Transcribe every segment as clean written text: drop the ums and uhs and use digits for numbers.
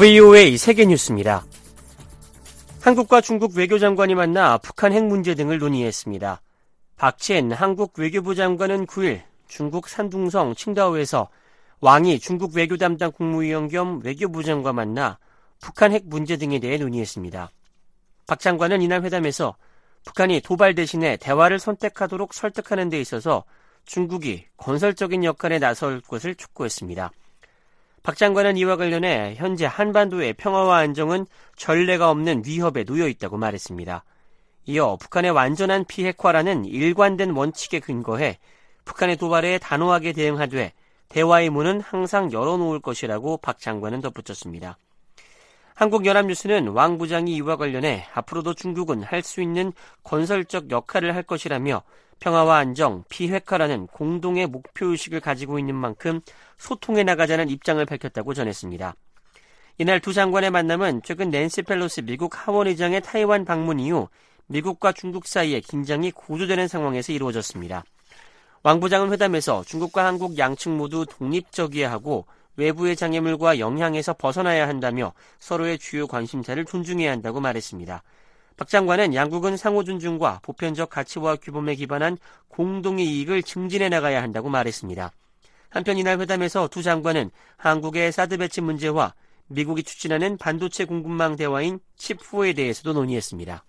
VOA 세계뉴스입니다. 한국과 중국 외교장관이 만나 북한 핵 문제 등을 논의했습니다. 박첸 한국 외교부 장관은 9일 중국 산둥성 칭다오에서 왕이 중국 외교 담당 국무위원 겸 외교부 장과 만나 북한 핵 문제 등에 대해 논의했습니다. 박 장관은 이날 회담에서 북한이 도발 대신에 대화를 선택하도록 설득하는 데 있어서 중국이 건설적인 역할에 나설 것을 촉구했습니다. 박 장관은 이와 관련해 현재 한반도의 평화와 안정은 전례가 없는 위협에 놓여 있다고 말했습니다. 이어 북한의 완전한 비핵화라는 일관된 원칙에 근거해 북한의 도발에 단호하게 대응하되 대화의 문은 항상 열어놓을 것이라고 박 장관은 덧붙였습니다. 한국연합뉴스는 왕 부장이 이와 관련해 앞으로도 중국은 할 수 있는 건설적 역할을 할 것이라며 평화와 안정, 비핵화라는 공동의 목표의식을 가지고 있는 만큼 소통해 나가자는 입장을 밝혔다고 전했습니다. 이날 두 장관의 만남은 최근 낸시 펠로시 미국 하원의장의 타이완 방문 이후 미국과 중국 사이에 긴장이 고조되는 상황에서 이루어졌습니다. 왕 부장은 회담에서 중국과 한국 양측 모두 독립적이어야 하고 외부의 장애물과 영향에서 벗어나야 한다며 서로의 주요 관심사를 존중해야 한다고 말했습니다. 박 장관은 양국은 상호 존중과 보편적 가치와 규범에 기반한 공동의 이익을 증진해 나가야 한다고 말했습니다. 한편 이날 회담에서 두 장관은 한국의 사드 배치 문제와 미국이 추진하는 반도체 공급망 대화인 칩4에 대해서도 논의했습니다.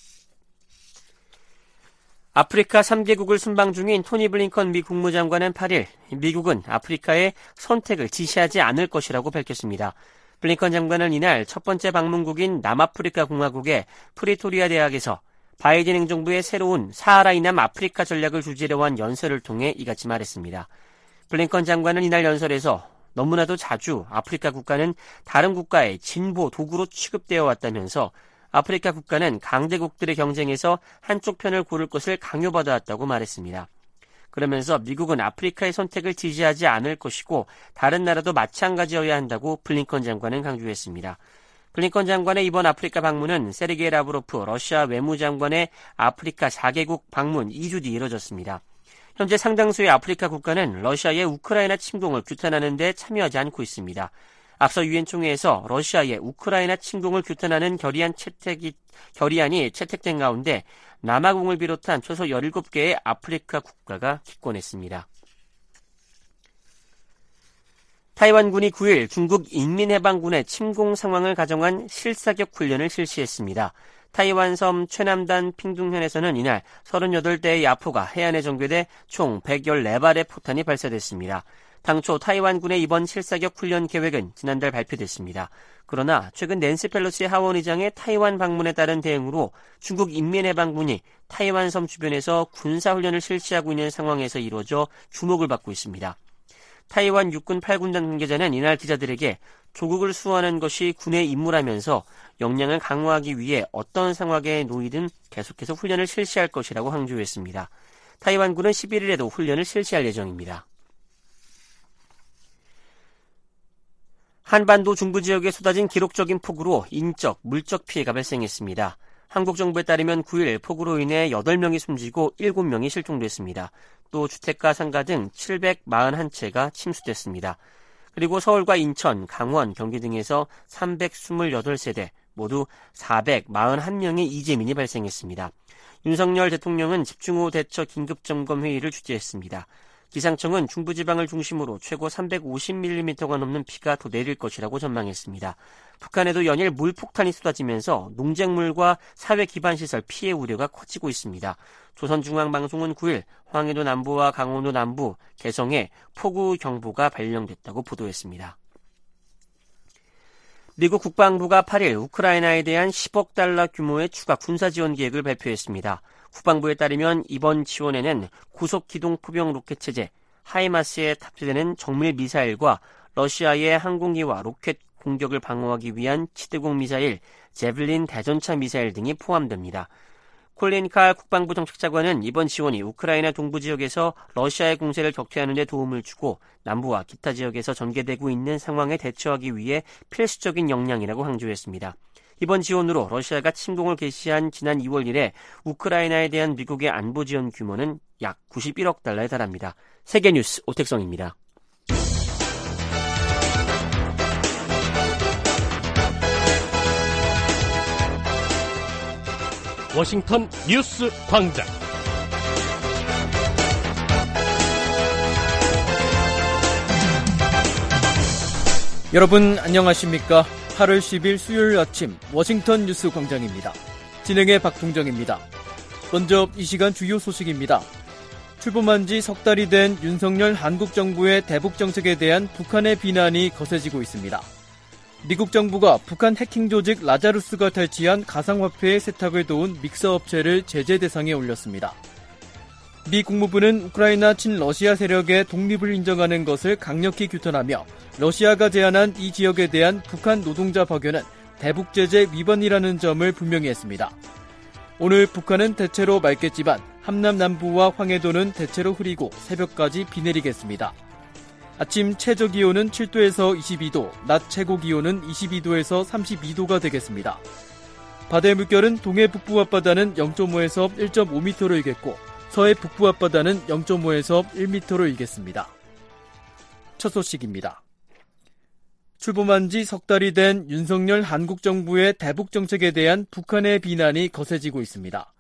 아프리카 3개국을 순방 중인 토니 블링컨 미 국무장관은 8일 미국은 아프리카에 선택을 지시하지 않을 것이라고 밝혔습니다. 블링컨 장관은 이날 첫 번째 방문국인 남아프리카 공화국의 프리토리아 대학에서 바이든 행정부의 새로운 사하라 이남 아프리카 전략을 주재로 한 연설을 통해 이같이 말했습니다. 블링컨 장관은 이날 연설에서 너무나도 자주 아프리카 국가는 다른 국가의 진보 도구로 취급되어 왔다면서 아프리카 국가는 강대국들의 경쟁에서 한쪽 편을 고를 것을 강요받아왔다고 말했습니다. 그러면서 미국은 아프리카의 선택을 지지하지 않을 것이고 다른 나라도 마찬가지여야 한다고 블링컨 장관은 강조했습니다. 블링컨 장관의 이번 아프리카 방문은 세르게이 라브로프 러시아 외무장관의 아프리카 4개국 방문 2주 뒤 이뤄졌습니다. 현재 상당수의 아프리카 국가는 러시아의 우크라이나 침공을 규탄하는 데 참여하지 않고 있습니다. 앞서 유엔 총회에서 러시아의 우크라이나 침공을 규탄하는 결의안이 채택된 가운데 남아공을 비롯한 최소 17개의 아프리카 국가가 기권했습니다. 타이완군이 9일 중국 인민해방군의 침공 상황을 가정한 실사격 훈련을 실시했습니다. 타이완 섬 최남단 핑둥현에서는 이날 38대의 야포가 해안에 전개돼 총 114발의 포탄이 발사됐습니다. 당초 타이완군의 이번 실사격 훈련 계획은 지난달 발표됐습니다. 그러나 최근 낸시 펠로시 하원의장의 타이완 방문에 따른 대응으로 중국 인민해방군이 타이완 섬 주변에서 군사훈련을 실시하고 있는 상황에서 이루어져 주목을 받고 있습니다. 타이완 육군 8군단 관계자는 이날 기자들에게 조국을 수호하는 것이 군의 임무라면서 역량을 강화하기 위해 어떤 상황에 놓이든 계속해서 훈련을 실시할 것이라고 강조했습니다. 타이완군은 11일에도 훈련을 실시할 예정입니다. 한반도 중부 지역에 쏟아진 기록적인 폭우로 인적, 물적 피해가 발생했습니다. 한국 정부에 따르면 9일 폭우로 인해 8명이 숨지고 7명이 실종됐습니다. 또 주택가, 상가 등 741채가 침수됐습니다. 그리고 서울과 인천, 강원, 경기 등에서 328세대, 모두 441명의 이재민이 발생했습니다. 윤석열 대통령은 집중호우 대처 긴급점검회의를 주재했습니다. 기상청은 중부지방을 중심으로 최고 350mm가 넘는 비가 더 내릴 것이라고 전망했습니다. 북한에도 연일 물폭탄이 쏟아지면서 농작물과 사회기반시설 피해 우려가 커지고 있습니다. 조선중앙방송은 9일 황해도 남부와 강원도 남부, 개성에 폭우 경보가 발령됐다고 보도했습니다. 미국 국방부가 8일 우크라이나에 대한 10억 달러 규모의 추가 군사 지원 계획을 발표했습니다. 국방부에 따르면 이번 지원에는 고속기동 포병 로켓 체제, 하이마스에 탑재되는 정밀 미사일과 러시아의 항공기와 로켓 공격을 방어하기 위한 치대공 미사일, 제블린 대전차 미사일 등이 포함됩니다. 콜린 칼 국방부 정책자관은 이번 지원이 우크라이나 동부 지역에서 러시아의 공세를 격퇴하는 데 도움을 주고 남부와 기타 지역에서 전개되고 있는 상황에 대처하기 위해 필수적인 역량이라고 강조했습니다. 이번 지원으로 러시아가 침공을 개시한 지난 2월 이래 우크라이나에 대한 미국의 안보 지원 규모는 약 91억 달러에 달합니다. 세계뉴스 오택성입니다. 워싱턴 뉴스 광장. 여러분 안녕하십니까? 8월 10일 수요일 아침 워싱턴 뉴스 광장입니다. 진행의 박동정입니다. 먼저 이 시간 주요 소식입니다. 출범한 지 석 달이 된 윤석열 한국 정부의 대북 정책에 대한 북한의 비난이 거세지고 있습니다. 미국 정부가 북한 해킹 조직 라자루스가 탈취한 가상화폐의 세탁을 도운 믹서업체를 제재 대상에 올렸습니다. 미 국무부는 우크라이나 친러시아 세력의 독립을 인정하는 것을 강력히 규탄하며 러시아가 제안한 이 지역에 대한 북한 노동자 파견은 대북 제재 위반이라는 점을 분명히 했습니다. 오늘 북한은 대체로 맑겠지만 함남 남부와 황해도는 대체로 흐리고 새벽까지 비 내리겠습니다. 아침 최저 기온은 7도에서 22도, 낮 최고 기온은 22도에서 32도가 되겠습니다. 바다의 물결은 동해 북부 앞바다는 0.5에서 1.5m로 일겠고 서해 북부 앞바다는 0.5에서 1m로 일겠습니다. 첫 소식입니다. 출범한 지 석 달이 된 윤석열 한국 정부의 대북 정책에 대한 북한의 비난이 거세지고 있습니다.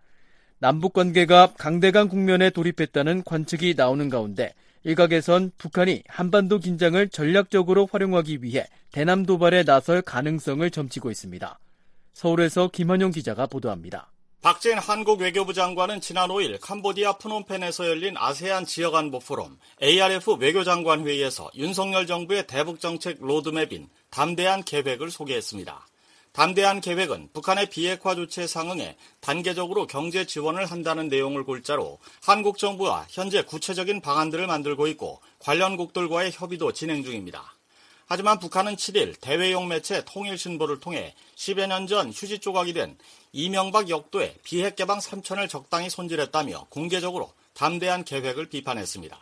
남북 관계가 강대강 국면에 돌입했다는 관측이 나오는 가운데 일각에선 북한이 한반도 긴장을 전략적으로 활용하기 위해 대남 도발에 나설 가능성을 점치고 있습니다. 서울에서 김한용 기자가 보도합니다. 박재인 한국 외교부 장관은 지난 5일 캄보디아 프놈펜에서 열린 아세안 지역안보 포럼 ARF 외교장관 회의에서 윤석열 정부의 대북정책 로드맵인 담대한 계획을 소개했습니다. 담대한 계획은 북한의 비핵화 조치에 상응해 단계적으로 경제 지원을 한다는 내용을 골자로 한국 정부와 현재 구체적인 방안들을 만들고 있고 관련국들과의 협의도 진행 중입니다. 하지만 북한은 7일 대외용 매체 통일신보를 통해 10여 년 전 휴지 조각이 된 이명박 역도의 비핵 개방 3천을 적당히 손질했다며 공개적으로 담대한 계획을 비판했습니다.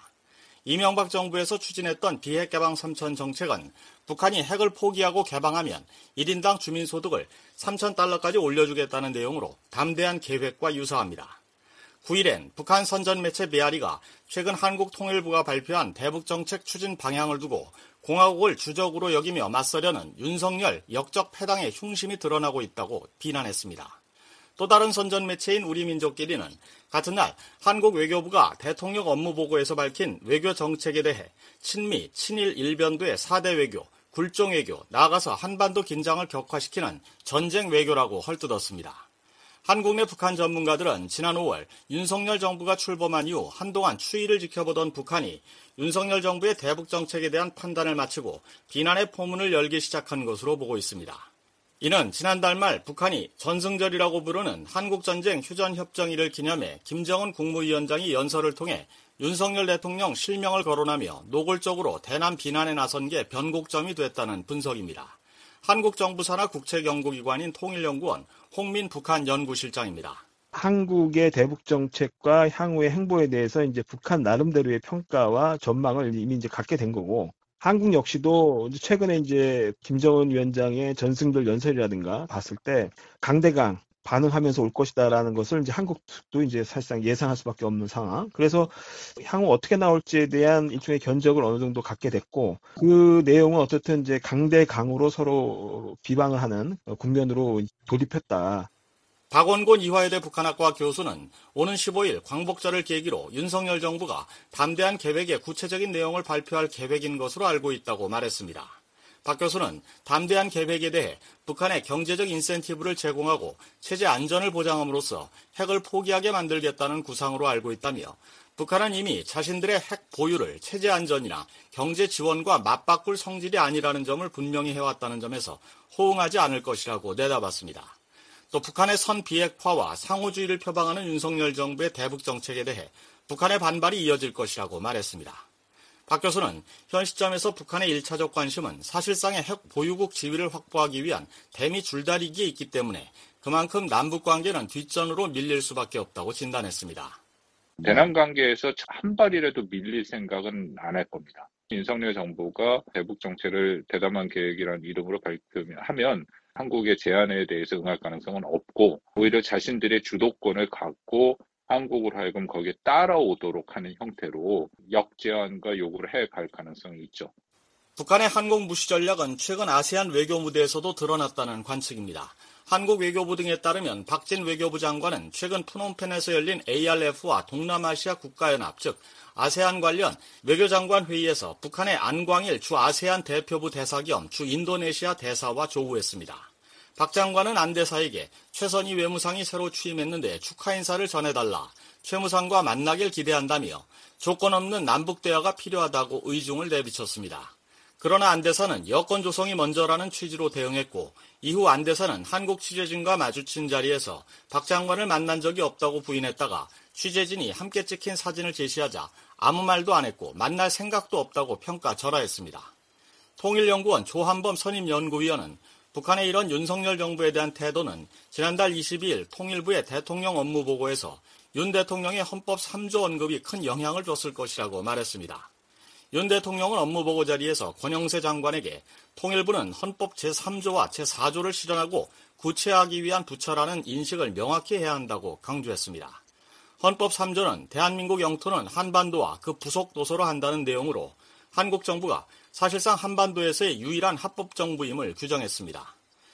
이명박 정부에서 추진했던 비핵 개방 3천 정책은 북한이 핵을 포기하고 개방하면 1인당 주민소득을 3,000달러까지 올려주겠다는 내용으로 담대한 계획과 유사합니다. 9일엔 북한 선전 매체 메아리가 최근 한국통일부가 발표한 대북정책 추진 방향을 두고 공화국을 주적으로 여기며 맞서려는 윤석열 역적 패당의 흉심이 드러나고 있다고 비난했습니다. 또 다른 선전 매체인 우리민족끼리는 같은 날 한국 외교부가 대통령 업무보고에서 밝힌 외교 정책에 대해 친미, 친일 일변도의 4대 외교, 굴종 외교, 나아가서 한반도 긴장을 격화시키는 전쟁 외교라고 헐뜯었습니다. 한국 내 북한 전문가들은 지난 5월 윤석열 정부가 출범한 이후 한동안 추이를 지켜보던 북한이 윤석열 정부의 대북 정책에 대한 판단을 마치고 비난의 포문을 열기 시작한 것으로 보고 있습니다. 이는 지난달 말 북한이 전승절이라고 부르는 한국전쟁 휴전협정일을 기념해 김정은 국무위원장이 연설을 통해 윤석열 대통령 실명을 거론하며 노골적으로 대남 비난에 나선 게 변곡점이 됐다는 분석입니다. 한국 정부 산하 국책연구기관인 통일연구원 홍민 북한 연구실장입니다. 한국의 대북 정책과 향후의 행보에 대해서 이제 북한 나름대로의 평가와 전망을 이미 이제 갖게 된 거고, 한국 역시도 최근에 이제 김정은 위원장의 전승절 연설이라든가 봤을 때 강대강 반응하면서 올 것이다라는 것을 이제 한국도 이제 사실상 예상할 수밖에 없는 상황. 그래서 향후 어떻게 나올지에 대한 일종의 견적을 어느 정도 갖게 됐고, 그 내용은 어쨌든 이제 강대강으로 서로 비방을 하는 국면으로 돌입했다. 박원곤 이화여대 북한학과 교수는 오는 15일 광복절을 계기로 윤석열 정부가 담대한 계획의 구체적인 내용을 발표할 계획인 것으로 알고 있다고 말했습니다. 박 교수는 담대한 계획에 대해 북한에 경제적 인센티브를 제공하고 체제 안전을 보장함으로써 핵을 포기하게 만들겠다는 구상으로 알고 있다며 북한은 이미 자신들의 핵 보유를 체제 안전이나 경제 지원과 맞바꿀 성질이 아니라는 점을 분명히 해왔다는 점에서 호응하지 않을 것이라고 내다봤습니다. 또 북한의 선비핵화와 상호주의를 표방하는 윤석열 정부의 대북 정책에 대해 북한의 반발이 이어질 것이라고 말했습니다. 박 교수는 현 시점에서 북한의 1차적 관심은 사실상의 핵 보유국 지위를 확보하기 위한 대미 줄다리기에 있기 때문에 그만큼 남북 관계는 뒷전으로 밀릴 수밖에 없다고 진단했습니다. 대남 관계에서 한 발이라도 밀릴 생각은 안 할 겁니다. 윤석열 정부가 대북 정책을 대담한 계획이라는 이름으로 발표하면 한국의 제안에 대해서 응할 가능성은 없고 오히려 자신들의 주도권을 갖고 한국으로 하여금 거기에 따라오도록 하는 형태로 역제안과 요구를 해갈 가능성이 있죠. 북한의 한국 무시 전략은 최근 아세안 외교 무대에서도 드러났다는 관측입니다. 한국 외교부 등에 따르면 박진 외교부 장관은 최근 프놈펜에서 열린 ARF와 동남아시아 국가연합, 즉 아세안 관련 외교장관 회의에서 북한의 안광일 주 아세안 대표부 대사 겸 주 인도네시아 대사와 조우했습니다. 박 장관은 안 대사에게 최선희 외무상이 새로 취임했는데 축하 인사를 전해달라, 최무상과 만나길 기대한다며 조건 없는 남북 대화가 필요하다고 의중을 내비쳤습니다. 그러나 안 대사는 여건 조성이 먼저라는 취지로 대응했고, 이후 안 대사는 한국 취재진과 마주친 자리에서 박 장관을 만난 적이 없다고 부인했다가 취재진이 함께 찍힌 사진을 제시하자 아무 말도 안 했고 만날 생각도 없다고 평가절하했습니다. 통일연구원 조한범 선임연구위원은 북한의 이런 윤석열 정부에 대한 태도는 지난달 22일 통일부의 대통령 업무보고에서 윤 대통령의 헌법 3조 언급이 큰 영향을 줬을 것이라고 말했습니다. 윤 대통령은 업무보고 자리에서 권영세 장관에게 통일부는 헌법 제3조와 제4조를 실현하고 구체화하기 위한 부처라는 인식을 명확히 해야 한다고 강조했습니다. 헌법 3조는 대한민국 영토는 한반도와 그 부속 도서로 한다는 내용으로 한국 정부가 사실상 한반도에서의 유일한 합법정부임을 규정했습니다.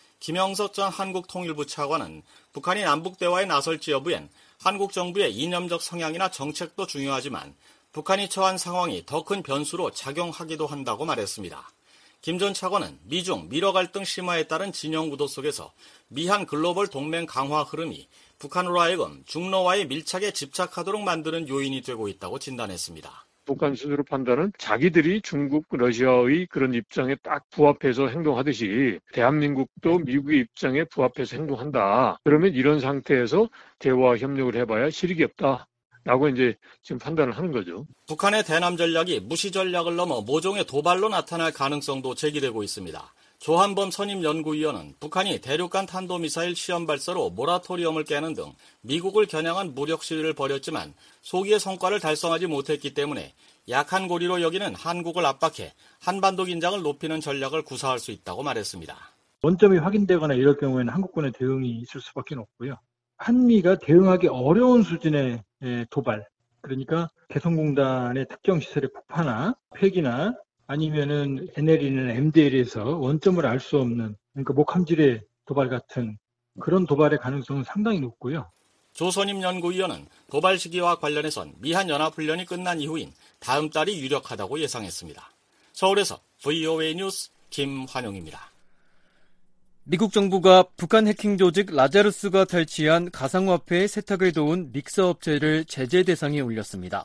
김영석 전 한국통일부 차관은 북한이 남북대화에 나설지 여부엔 한국 정부의 이념적 성향이나 정책도 중요하지만 북한이 처한 상황이 더 큰 변수로 작용하기도 한다고 말했습니다. 김 전 차관은 미중, 미러 갈등 심화에 따른 진영 구도 속에서 미한 글로벌 동맹 강화 흐름이 북한으로 하여금 중러와의 밀착에 집착하도록 만드는 요인이 되고 있다고 진단했습니다. 북한 스스로 판단은 자기들이 중국, 러시아의 그런 입장에 딱 부합해서 행동하듯이 대한민국도 미국의 입장에 부합해서 행동한다. 그러면 이런 상태에서 대화 협력을 해봐야 실익이 없다. 라고 이제 지금 판단을 하는 거죠. 북한의 대남 전략이 무시 전략을 넘어 모종의 도발로 나타날 가능성도 제기되고 있습니다. 조한범 선임연구위원은 북한이 대륙간 탄도미사일 시험 발사로 모라토리엄을 깨는 등 미국을 겨냥한 무력 시위를 벌였지만 소기의 성과를 달성하지 못했기 때문에 약한 고리로 여기는 한국을 압박해 한반도 긴장을 높이는 전략을 구사할 수 있다고 말했습니다. 원점이 확인되거나 이럴 경우에는 한국군의 대응이 있을 수밖에 없고요. 한미가 대응하기 어려운 수준의 도발, 그러니까 개성공단의 특정 시설의 폭파나 폐기나 아니면은 NL이나 MDL에서 원점을 알 수 없는, 그러니까 목함질의 도발 같은 그런 도발의 가능성은 상당히 높고요. 조선임 연구위원은 도발 시기와 관련해선 미한 연합훈련이 끝난 이후인 다음 달이 유력하다고 예상했습니다. 서울에서 VOA 뉴스 김환용입니다. 미국 정부가 북한 해킹 조직 라자루스가 탈취한 가상화폐의 세탁을 도운 믹서업체를 제재 대상에 올렸습니다.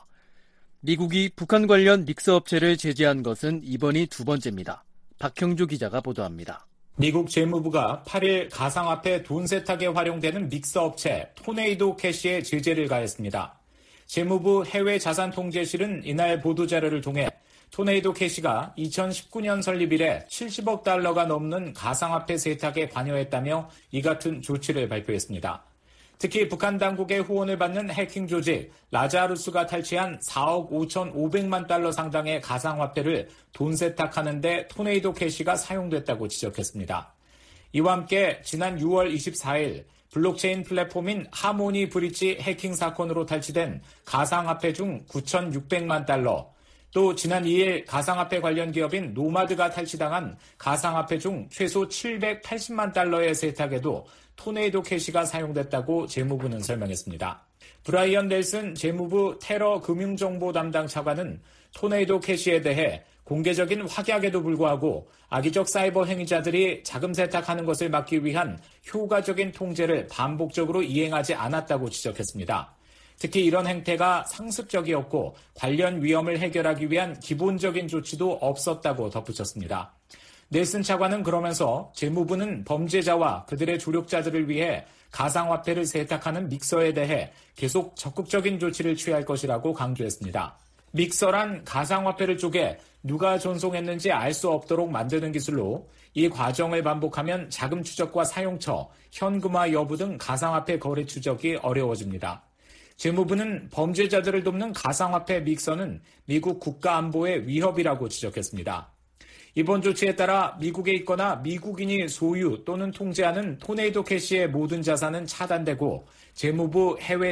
미국이 북한 관련 믹서업체를 제재한 것은 이번이 두 번째입니다. 박형주 기자가 보도합니다. 미국 재무부가 8일 가상화폐 돈 세탁에 활용되는 믹서업체 토네이도 캐시에 제재를 가했습니다. 재무부 해외자산통제실은 이날 보도자료를 통해 토네이도 캐시가 2019년 설립 이래 70억 달러가 넘는 가상화폐 세탁에 관여했다며 이 같은 조치를 발표했습니다. 특히 북한 당국의 후원을 받는 해킹 조직 라자루스가 탈취한 4억 5,500만 달러 상당의 가상화폐를 돈 세탁하는 데 토네이도 캐시가 사용됐다고 지적했습니다. 이와 함께 지난 6월 24일 블록체인 플랫폼인 하모니 브릿지 해킹 사건으로 탈취된 가상화폐 중 9,600만 달러, 또 지난 2일 가상화폐 관련 기업인 노마드가 탈취당한 가상화폐 중 최소 780만 달러의 세탁에도 토네이도 캐시가 사용됐다고 재무부는 설명했습니다. 브라이언 넬슨 재무부 테러 금융정보 담당 차관은 토네이도 캐시에 대해 공개적인 확약에도 불구하고 악의적 사이버 행위자들이 자금 세탁하는 것을 막기 위한 효과적인 통제를 반복적으로 이행하지 않았다고 지적했습니다. 특히 이런 행태가 상습적이었고 관련 위험을 해결하기 위한 기본적인 조치도 없었다고 덧붙였습니다. 넬슨 차관은 그러면서 재무부는 범죄자와 그들의 조력자들을 위해 가상화폐를 세탁하는 믹서에 대해 계속 적극적인 조치를 취할 것이라고 강조했습니다. 믹서란 가상화폐를 쪼개 누가 전송했는지 알 수 없도록 만드는 기술로 이 과정을 반복하면 자금 추적과 사용처, 현금화 여부 등 가상화폐 거래 추적이 어려워집니다. 재무부는 범죄자들을 돕는 가상화폐 믹서는 미국 국가안보의 위협이라고 지적했습니다. 이번 조치에 따라 미국에 있거나 미국인이 소유 또는 통제하는 토네이도 캐시의 모든 자산은 차단되고 재무부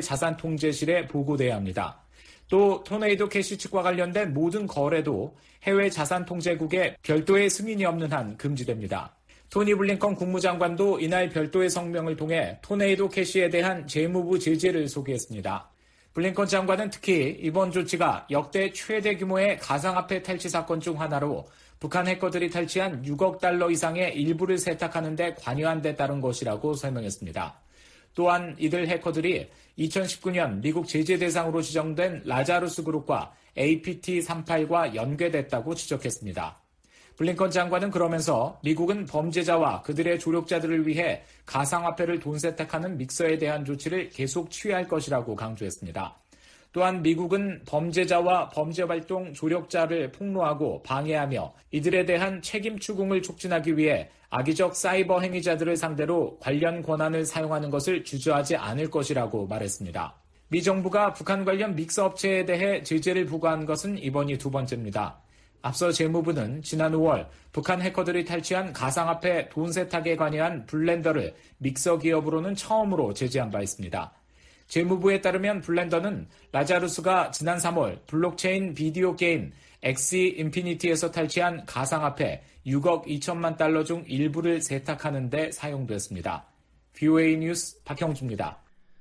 해외자산통제실에 보고돼야 합니다. 또 토네이도 캐시 측과 관련된 모든 거래도 해외자산통제국에 별도의 승인이 없는 한 금지됩니다. 토니 블링컨 국무장관도 이날 별도의 성명을 통해 토네이도 캐시에 대한 재무부 제재를 소개했습니다. 블링컨 장관은 특히 이번 조치가 역대 최대 규모의 가상화폐 탈취 사건 중 하나로 북한 해커들이 탈취한 6억 달러 이상의 일부를 세탁하는 데 관여한 데 따른 것이라고 설명했습니다. 또한 이들 해커들이 2019년 미국 제재 대상으로 지정된 라자루스 그룹과 APT38과 연계됐다고 지적했습니다. 블링컨 장관은 그러면서 미국은 범죄자와 그들의 조력자들을 위해 가상화폐를 돈 세탁하는 믹서에 대한 조치를 계속 취할 것이라고 강조했습니다. 또한 미국은 범죄자와 범죄활동 조력자를 폭로하고 방해하며 이들에 대한 책임 추궁을 촉진하기 위해 악의적 사이버 행위자들을 상대로 관련 권한을 사용하는 것을 주저하지 않을 것이라고 말했습니다. 미 정부가 북한 관련 믹서 업체에 대해 제재를 부과한 것은 이번이 두 번째입니다. 앞서 재무부는 지난 5월 북한 해커들이 탈취한 가상화폐 돈 세탁에 관여한 블렌더를 믹서 기업으로는 처음으로 제재한 바 있습니다. 재무부에 따르면 블렌더는 라자루스가 지난 3월 블록체인 비디오 게임 엑시 인피니티에서 탈취한 가상화폐 6억 2천만 달러 중 일부를 세탁하는 데 사용됐습니다. VOA 뉴스 박형주입니다.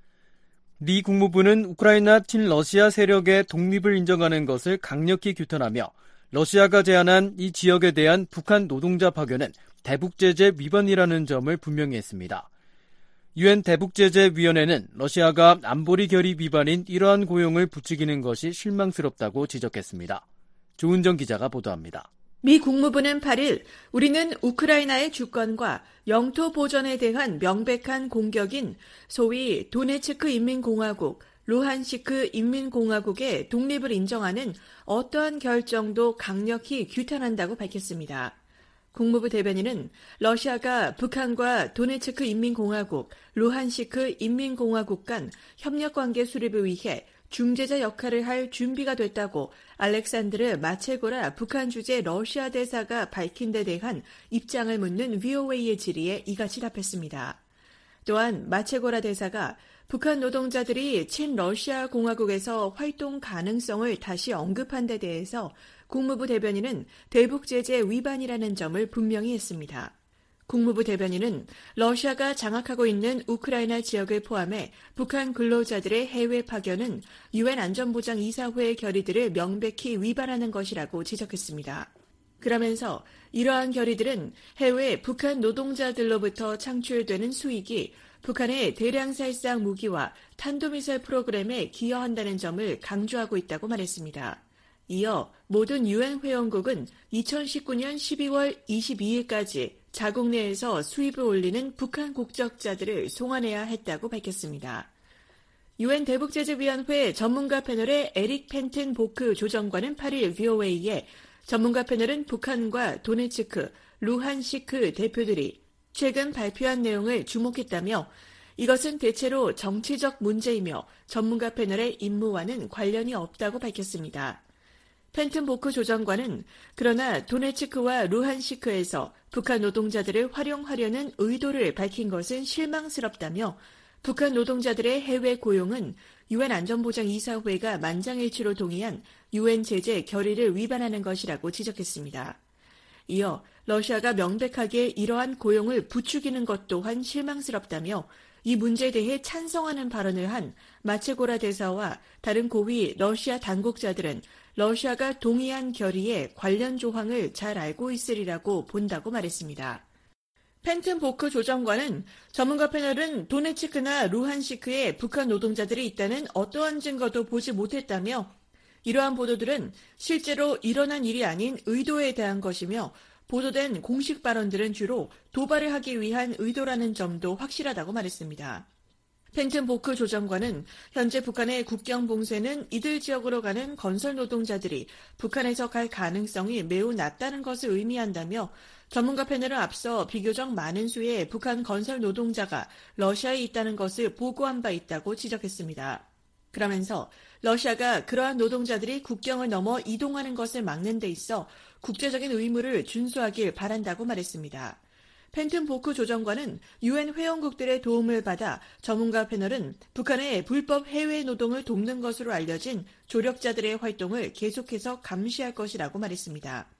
미 국무부는 우크라이나 친러시아 세력의 독립을 인정하는 것을 강력히 규탄하며 러시아가 제안한 이 지역에 대한 북한 노동자 파견은 대북제재 위반이라는 점을 분명히 했습니다. 유엔 대북제재위원회는 러시아가 안보리 결의 위반인 이러한 고용을 부추기는 것이 실망스럽다고 지적했습니다. 조은정 기자가 보도합니다. 미 국무부는 8일 우리는 우크라이나의 주권과 영토 보전에 대한 명백한 공격인 소위 도네츠크 인민공화국, 루한시크 인민공화국의 독립을 인정하는 어떠한 결정도 강력히 규탄한다고 밝혔습니다. 국무부 대변인은 러시아가 북한과 도네츠크 인민공화국, 루한시크 인민공화국 간 협력관계 수립을 위해 중재자 역할을 할 준비가 됐다고 알렉산드르 마체고라 북한 주재 러시아 대사가 밝힌 데 대한 입장을 묻는 VOA의 질의에 이같이 답했습니다. 또한 마체고라 대사가 북한 노동자들이 친러시아 공화국에서 활동 가능성을 다시 언급한 데 대해서 국무부 대변인은 대북제재 위반이라는 점을 분명히 했습니다. 국무부 대변인은 러시아가 장악하고 있는 우크라이나 지역을 포함해 북한 근로자들의 해외 파견은 유엔 안전보장 이사회의 결의들을 명백히 위반하는 것이라고 지적했습니다. 그러면서 이러한 결의들은 해외 북한 노동자들로부터 창출되는 수익이 북한의 대량 살상 무기와 탄도미사일 프로그램에 기여한다는 점을 강조하고 있다고 말했습니다. 이어 모든 유엔 회원국은 2019년 12월 22일까지 자국 내에서 수입을 올리는 북한 국적자들을 송환해야 했다고 밝혔습니다. 유엔 대북제재위원회 전문가 패널의 에릭 펜튼 보크 조정관은 8일 VOA에 전문가 패널은 북한과 도네츠크, 루한시크 대표들이 최근 발표한 내용을 주목했다며 이것은 대체로 정치적 문제이며 전문가 패널의 임무와는 관련이 없다고 밝혔습니다. 펜튼 보크 조정관은 그러나 도네츠크와 루한시크에서 북한 노동자들을 활용하려는 의도를 밝힌 것은 실망스럽다며 북한 노동자들의 해외 고용은 유엔 안전보장 이사회가 만장일치로 동의한 유엔 제재 결의를 위반하는 것이라고 지적했습니다. 이어 러시아가 명백하게 이러한 고용을 부추기는 것 또한 실망스럽다며 이 문제에 대해 찬성하는 발언을 한 마체고라 대사와 다른 고위 러시아 당국자들은 러시아가 동의한 결의의 관련 조항을 잘 알고 있으리라고 본다고 말했습니다. 펜튼 보크 조정관은 전문가 패널은 도네츠크나 루한시크에 북한 노동자들이 있다는 어떠한 증거도 보지 못했다며 이러한 보도들은 실제로 일어난 일이 아닌 의도에 대한 것이며 보도된 공식 발언들은 주로 도발을 하기 위한 의도라는 점도 확실하다고 말했습니다. 펜튼 보크 조정관은 현재 북한의 국경 봉쇄는 이들 지역으로 가는 건설 노동자들이 북한에서 갈 가능성이 매우 낮다는 것을 의미한다며 전문가 패널은 앞서 비교적 많은 수의 북한 건설 노동자가 러시아에 있다는 것을 보고한 바 있다고 지적했습니다. 그러면서 러시아가 그러한 노동자들이 국경을 넘어 이동하는 것을 막는 데 있어 국제적인 의무를 준수하길 바란다고 말했습니다. 펜튼 보크 조정관은 유엔 회원국들의 도움을 받아 전문가 패널은 북한의 불법 해외 노동을 돕는 것으로 알려진 조력자들의 활동을 계속해서 감시할 것이라고 말했습니다.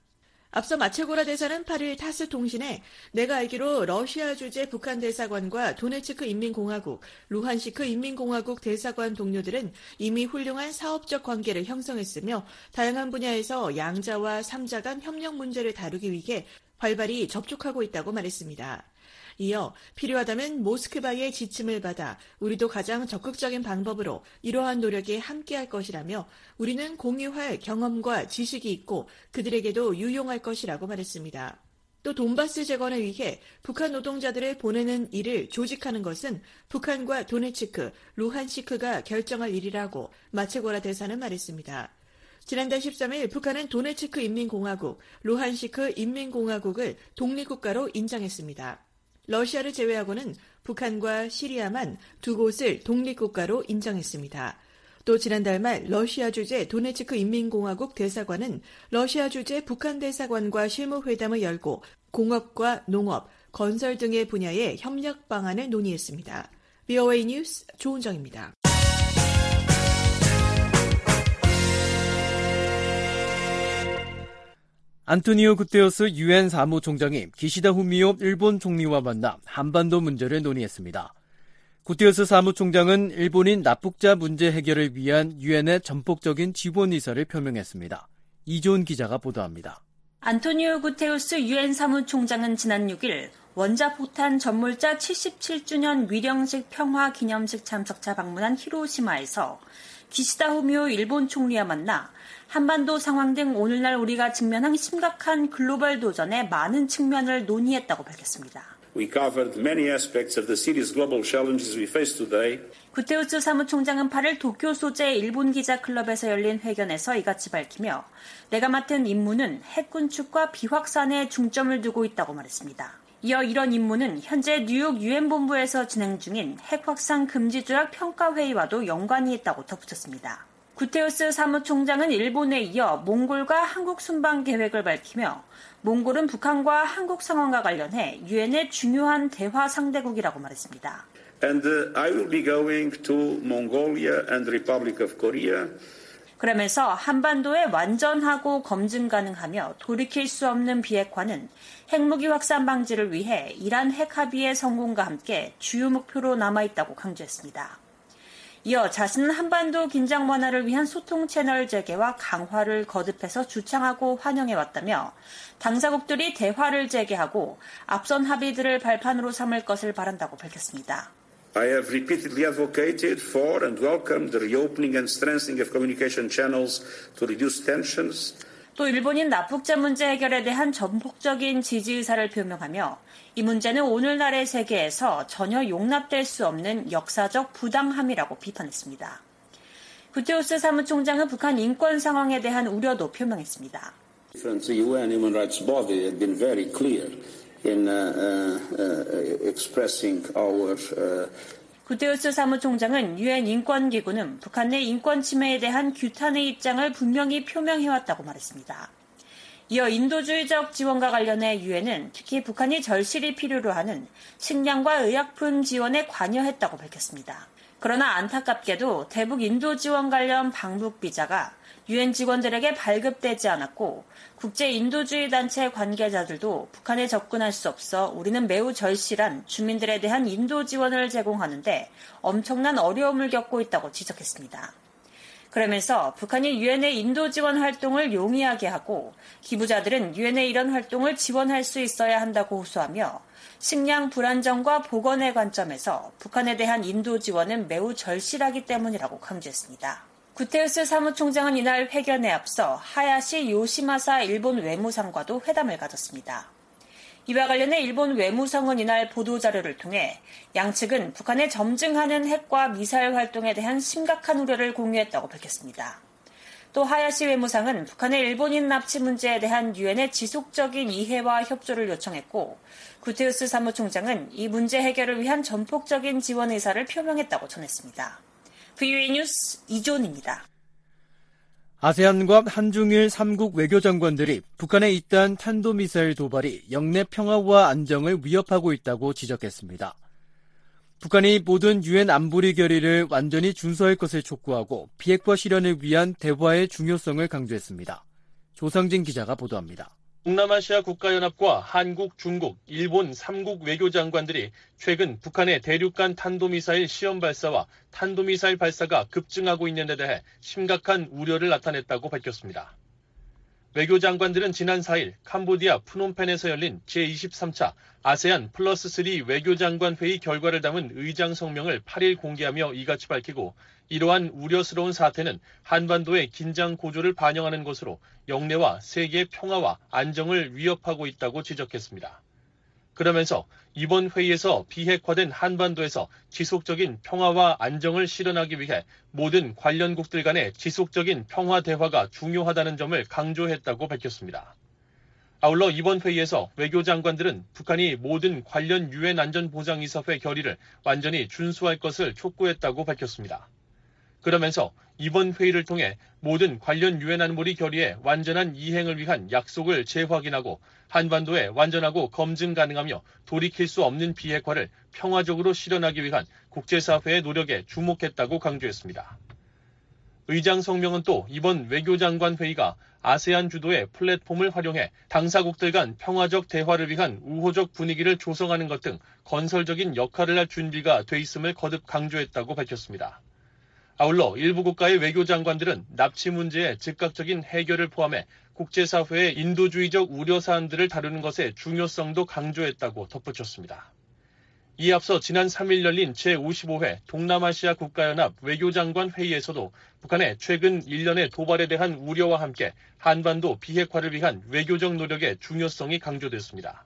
앞서 마체고라 대사는 8일 타스 통신에 내가 알기로 러시아 주재 북한 대사관과 도네츠크 인민공화국, 루한시크 인민공화국 대사관 동료들은 이미 훌륭한 사업적 관계를 형성했으며 다양한 분야에서 양자와 3자 간 협력 문제를 다루기 위해 활발히 접촉하고 있다고 말했습니다. 이어 필요하다면 모스크바의 지침을 받아 우리도 가장 적극적인 방법으로 이러한 노력에 함께할 것이라며 우리는 공유할 경험과 지식이 있고 그들에게도 유용할 것이라고 말했습니다. 또 돈바스 재건을 위해 북한 노동자들을 보내는 일을 조직하는 것은 북한과 도네츠크, 루한시크가 결정할 일이라고 마체고라 대사는 말했습니다. 지난달 13일 북한은 도네츠크 인민공화국, 루한시크 인민공화국을 독립국가로 인정했습니다. 러시아를 제외하고는 북한과 시리아만 두 곳을 독립국가로 인정했습니다. 또 지난달 말 러시아 주재 도네츠크 인민공화국 대사관은 러시아 주재 북한 대사관과 실무회담을 열고 공업과 농업, 건설 등의 분야의 협력 방안을 논의했습니다. VOA 뉴스 조은정입니다. 안토니오 구테러스 유엔 사무총장이 기시다 후미오 일본 총리와 만나 한반도 문제를 논의했습니다. 구테러스 사무총장은 일본인 납북자 문제 해결을 위한 유엔의 전폭적인 지원 의사를 표명했습니다. 이조은 기자가 보도합니다. 안토니오 구테러스 유엔 사무총장은 지난 6일 원자폭탄 전몰자 77주년 위령식 평화 기념식 참석차 방문한 히로시마에서 기시다 후미오 일본 총리와 만나 한반도 상황 등 오늘날 우리가 직면한 심각한 글로벌 도전의 많은 측면을 논의했다고 밝혔습니다. We covered many aspects of the serious global challenges we face today. 구테우스 사무총장은 8일 도쿄 소재 일본 기자 클럽에서 열린 회견에서 이같이 밝히며 내가 맡은 임무는 핵 군축과 비확산에 중점을 두고 있다고 말했습니다. 이어 이런 임무는 현재 뉴욕 유엔 본부에서 진행 중인 핵 확산 금지 조약 평가 회의와도 연관이 있다고 덧붙였습니다. 구테우스 사무총장은 일본에 이어 몽골과 한국 순방 계획을 밝히며 몽골은 북한과 한국 상황과 관련해 유엔의 중요한 대화 상대국이라고 말했습니다. And I will be going to Mongolia and Republic of Korea. 그러면서 한반도에 완전하고 검증 가능하며 돌이킬 수 없는 비핵화는 핵무기 확산 방지를 위해 이란 핵 합의의 성공과 함께 주요 목표로 남아있다고 강조했습니다. 이어 자신은 한반도 긴장 완화를 위한 소통 채널 재개와 강화를 거듭해서 주창하고 환영해왔다며 당사국들이 대화를 재개하고 앞선 합의들을 발판으로 삼을 것을 바란다고 밝혔습니다. I have repeatedly advocated for and welcomed the reopening and strengthening of communication channels to reduce tensions. 또 일본인 납북자 문제 해결에 대한 전폭적인 지지 의사를 표명하며 이 문제는 오늘날의 세계에서 전혀 용납될 수 없는 역사적 부당함이라고 비판했습니다. 구테우스 사무총장은 북한 인권 상황에 대한 우려도 표명했습니다. The UN human rights body had been very clear in expressing our 구테우스 사무총장은 유엔 인권기구는 북한 내 인권 침해에 대한 규탄의 입장을 분명히 표명해왔다고 말했습니다. 이어 인도주의적 지원과 관련해 유엔은 특히 북한이 절실히 필요로 하는 식량과 의약품 지원에 관여했다고 밝혔습니다. 그러나 안타깝게도 대북 인도 지원 관련 방북 비자가 유엔 직원들에게 발급되지 않았고 국제 인도주의 단체 관계자들도 북한에 접근할 수 없어 우리는 매우 절실한 주민들에 대한 인도 지원을 제공하는데 엄청난 어려움을 겪고 있다고 지적했습니다. 그러면서 북한이 유엔의 인도 지원 활동을 용이하게 하고 기부자들은 유엔의 이런 활동을 지원할 수 있어야 한다고 호소하며 식량 불안정과 보건의 관점에서 북한에 대한 인도 지원은 매우 절실하기 때문이라고 강조했습니다. 구테우스 사무총장은 이날 회견에 앞서 하야시 요시마사 일본 외무상과도 회담을 가졌습니다. 이와 관련해 일본 외무성은 이날 보도자료를 통해 양측은 북한의 점증하는 핵과 미사일 활동에 대한 심각한 우려를 공유했다고 밝혔습니다. 또 하야시 외무상은 북한의 일본인 납치 문제에 대한 유엔의 지속적인 이해와 협조를 요청했고 구테우스 사무총장은 이 문제 해결을 위한 전폭적인 지원 의사를 표명했다고 전했습니다. VOA 뉴스 이존입니다. 아세안과 한중일 3국 외교장관들이 북한의 잇따른 탄도미사일 도발이 영내 평화와 안정을 위협하고 있다고 지적했습니다. 북한이 모든 유엔 안보리 결의를 완전히 준수할 것을 촉구하고 비핵화 실현을 위한 대화의 중요성을 강조했습니다. 조상진 기자가 보도합니다. 동남아시아 국가연합과 한국, 중국, 일본 3국 외교장관들이 최근 북한의 대륙간 탄도미사일 시험 발사와 탄도미사일 발사가 급증하고 있는 데 대해 심각한 우려를 나타냈다고 밝혔습니다. 외교장관들은 지난 4일 캄보디아 프놈펜에서 열린 제23차 아세안 플러스3 외교장관 회의 결과를 담은 의장 성명을 8일 공개하며 이같이 밝히고 이러한 우려스러운 사태는 한반도의 긴장 고조를 반영하는 것으로 영내와 세계 평화와 안정을 위협하고 있다고 지적했습니다. 그러면서 이번 회의에서 비핵화된 한반도에서 지속적인 평화와 안정을 실현하기 위해 모든 관련국들 간의 지속적인 평화 대화가 중요하다는 점을 강조했다고 밝혔습니다. 아울러 이번 회의에서 외교장관들은 북한이 모든 관련 유엔 안전보장이사회 결의를 완전히 준수할 것을 촉구했다고 밝혔습니다. 그러면서 이번 회의를 통해 모든 관련 유엔 안보리 결의의 완전한 이행을 위한 약속을 재확인하고 한반도에 완전하고 검증 가능하며 돌이킬 수 없는 비핵화를 평화적으로 실현하기 위한 국제사회의 노력에 주목했다고 강조했습니다. 의장 성명은 또 이번 외교장관 회의가 아세안 주도의 플랫폼을 활용해 당사국들 간 평화적 대화를 위한 우호적 분위기를 조성하는 것 등 건설적인 역할을 할 준비가 돼 있음을 거듭 강조했다고 밝혔습니다. 아울러 일부 국가의 외교장관들은 납치 문제의 즉각적인 해결을 포함해 국제사회의 인도주의적 우려사안들을 다루는 것의 중요성도 강조했다고 덧붙였습니다. 이에 앞서 지난 3일 열린 제55회 동남아시아 국가연합 외교장관 회의에서도 북한의 최근 1년의 도발에 대한 우려와 함께 한반도 비핵화를 위한 외교적 노력의 중요성이 강조됐습니다.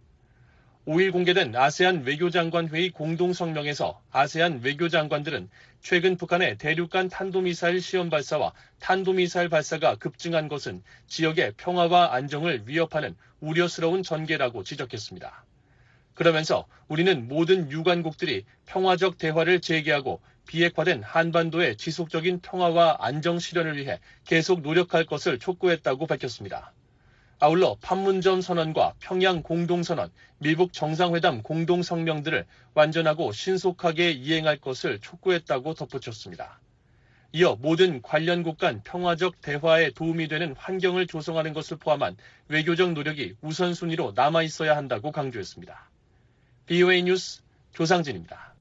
5일 공개된 아세안 외교장관 회의 공동성명에서 아세안 외교장관들은 최근 북한의 대륙간 탄도미사일 시험 발사와 탄도미사일 발사가 급증한 것은 지역의 평화와 안정을 위협하는 우려스러운 전개라고 지적했습니다. 그러면서 우리는 모든 유관국들이 평화적 대화를 재개하고 비핵화된 한반도의 지속적인 평화와 안정 실현을 위해 계속 노력할 것을 촉구했다고 밝혔습니다. 아울러 판문점 선언과 평양 공동선언, 미북 정상회담 공동성명들을 완전하고 신속하게 이행할 것을 촉구했다고 덧붙였습니다. 이어 모든 관련국 간 평화적 대화에 도움이 되는 환경을 조성하는 것을 포함한 외교적 노력이 우선순위로 남아있어야 한다고 강조했습니다. BOA 뉴스 조상진입니다.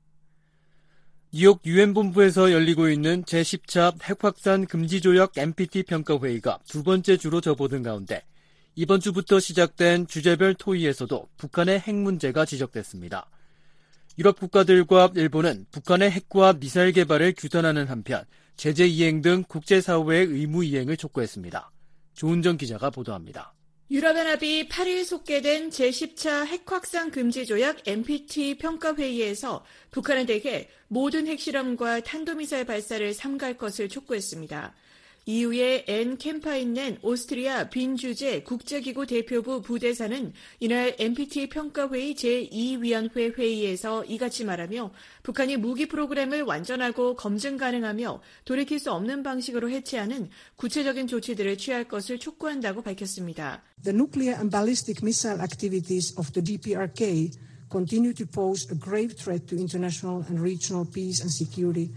뉴욕 유엔본부에서 열리고 있는 제10차 핵확산 금지조약 NPT 평가회의가 두 번째 주로 접어든 가운데 이번 주부터 시작된 주제별 토의에서도 북한의 핵 문제가 지적됐습니다. 유럽 국가들과 일본은 북한의 핵과 미사일 개발을 규탄하는 한편 제재 이행 등 국제사회의 의무 이행을 촉구했습니다. 조은정 기자가 보도합니다. 유럽연합이 8일 속개된 제10차 핵확산 금지조약 NPT 평가회의에서 북한에 대해 모든 핵실험과 탄도미사일 발사를 삼가할 것을 촉구했습니다. EU의 앤 캠파인넨 오스트리아 빈주재 국제기구 대표부 부대사는 이날 NPT 평가회의 제2위원회 회의에서 이같이 말하며 북한이 무기 프로그램을 완전하고 검증 가능하며 돌이킬 수 없는 방식으로 해체하는 구체적인 조치들을 취할 것을 촉구한다고 밝혔습니다. The nuclear and ballistic missile activities of the DPRK continue to pose a grave threat to international and regional peace and security.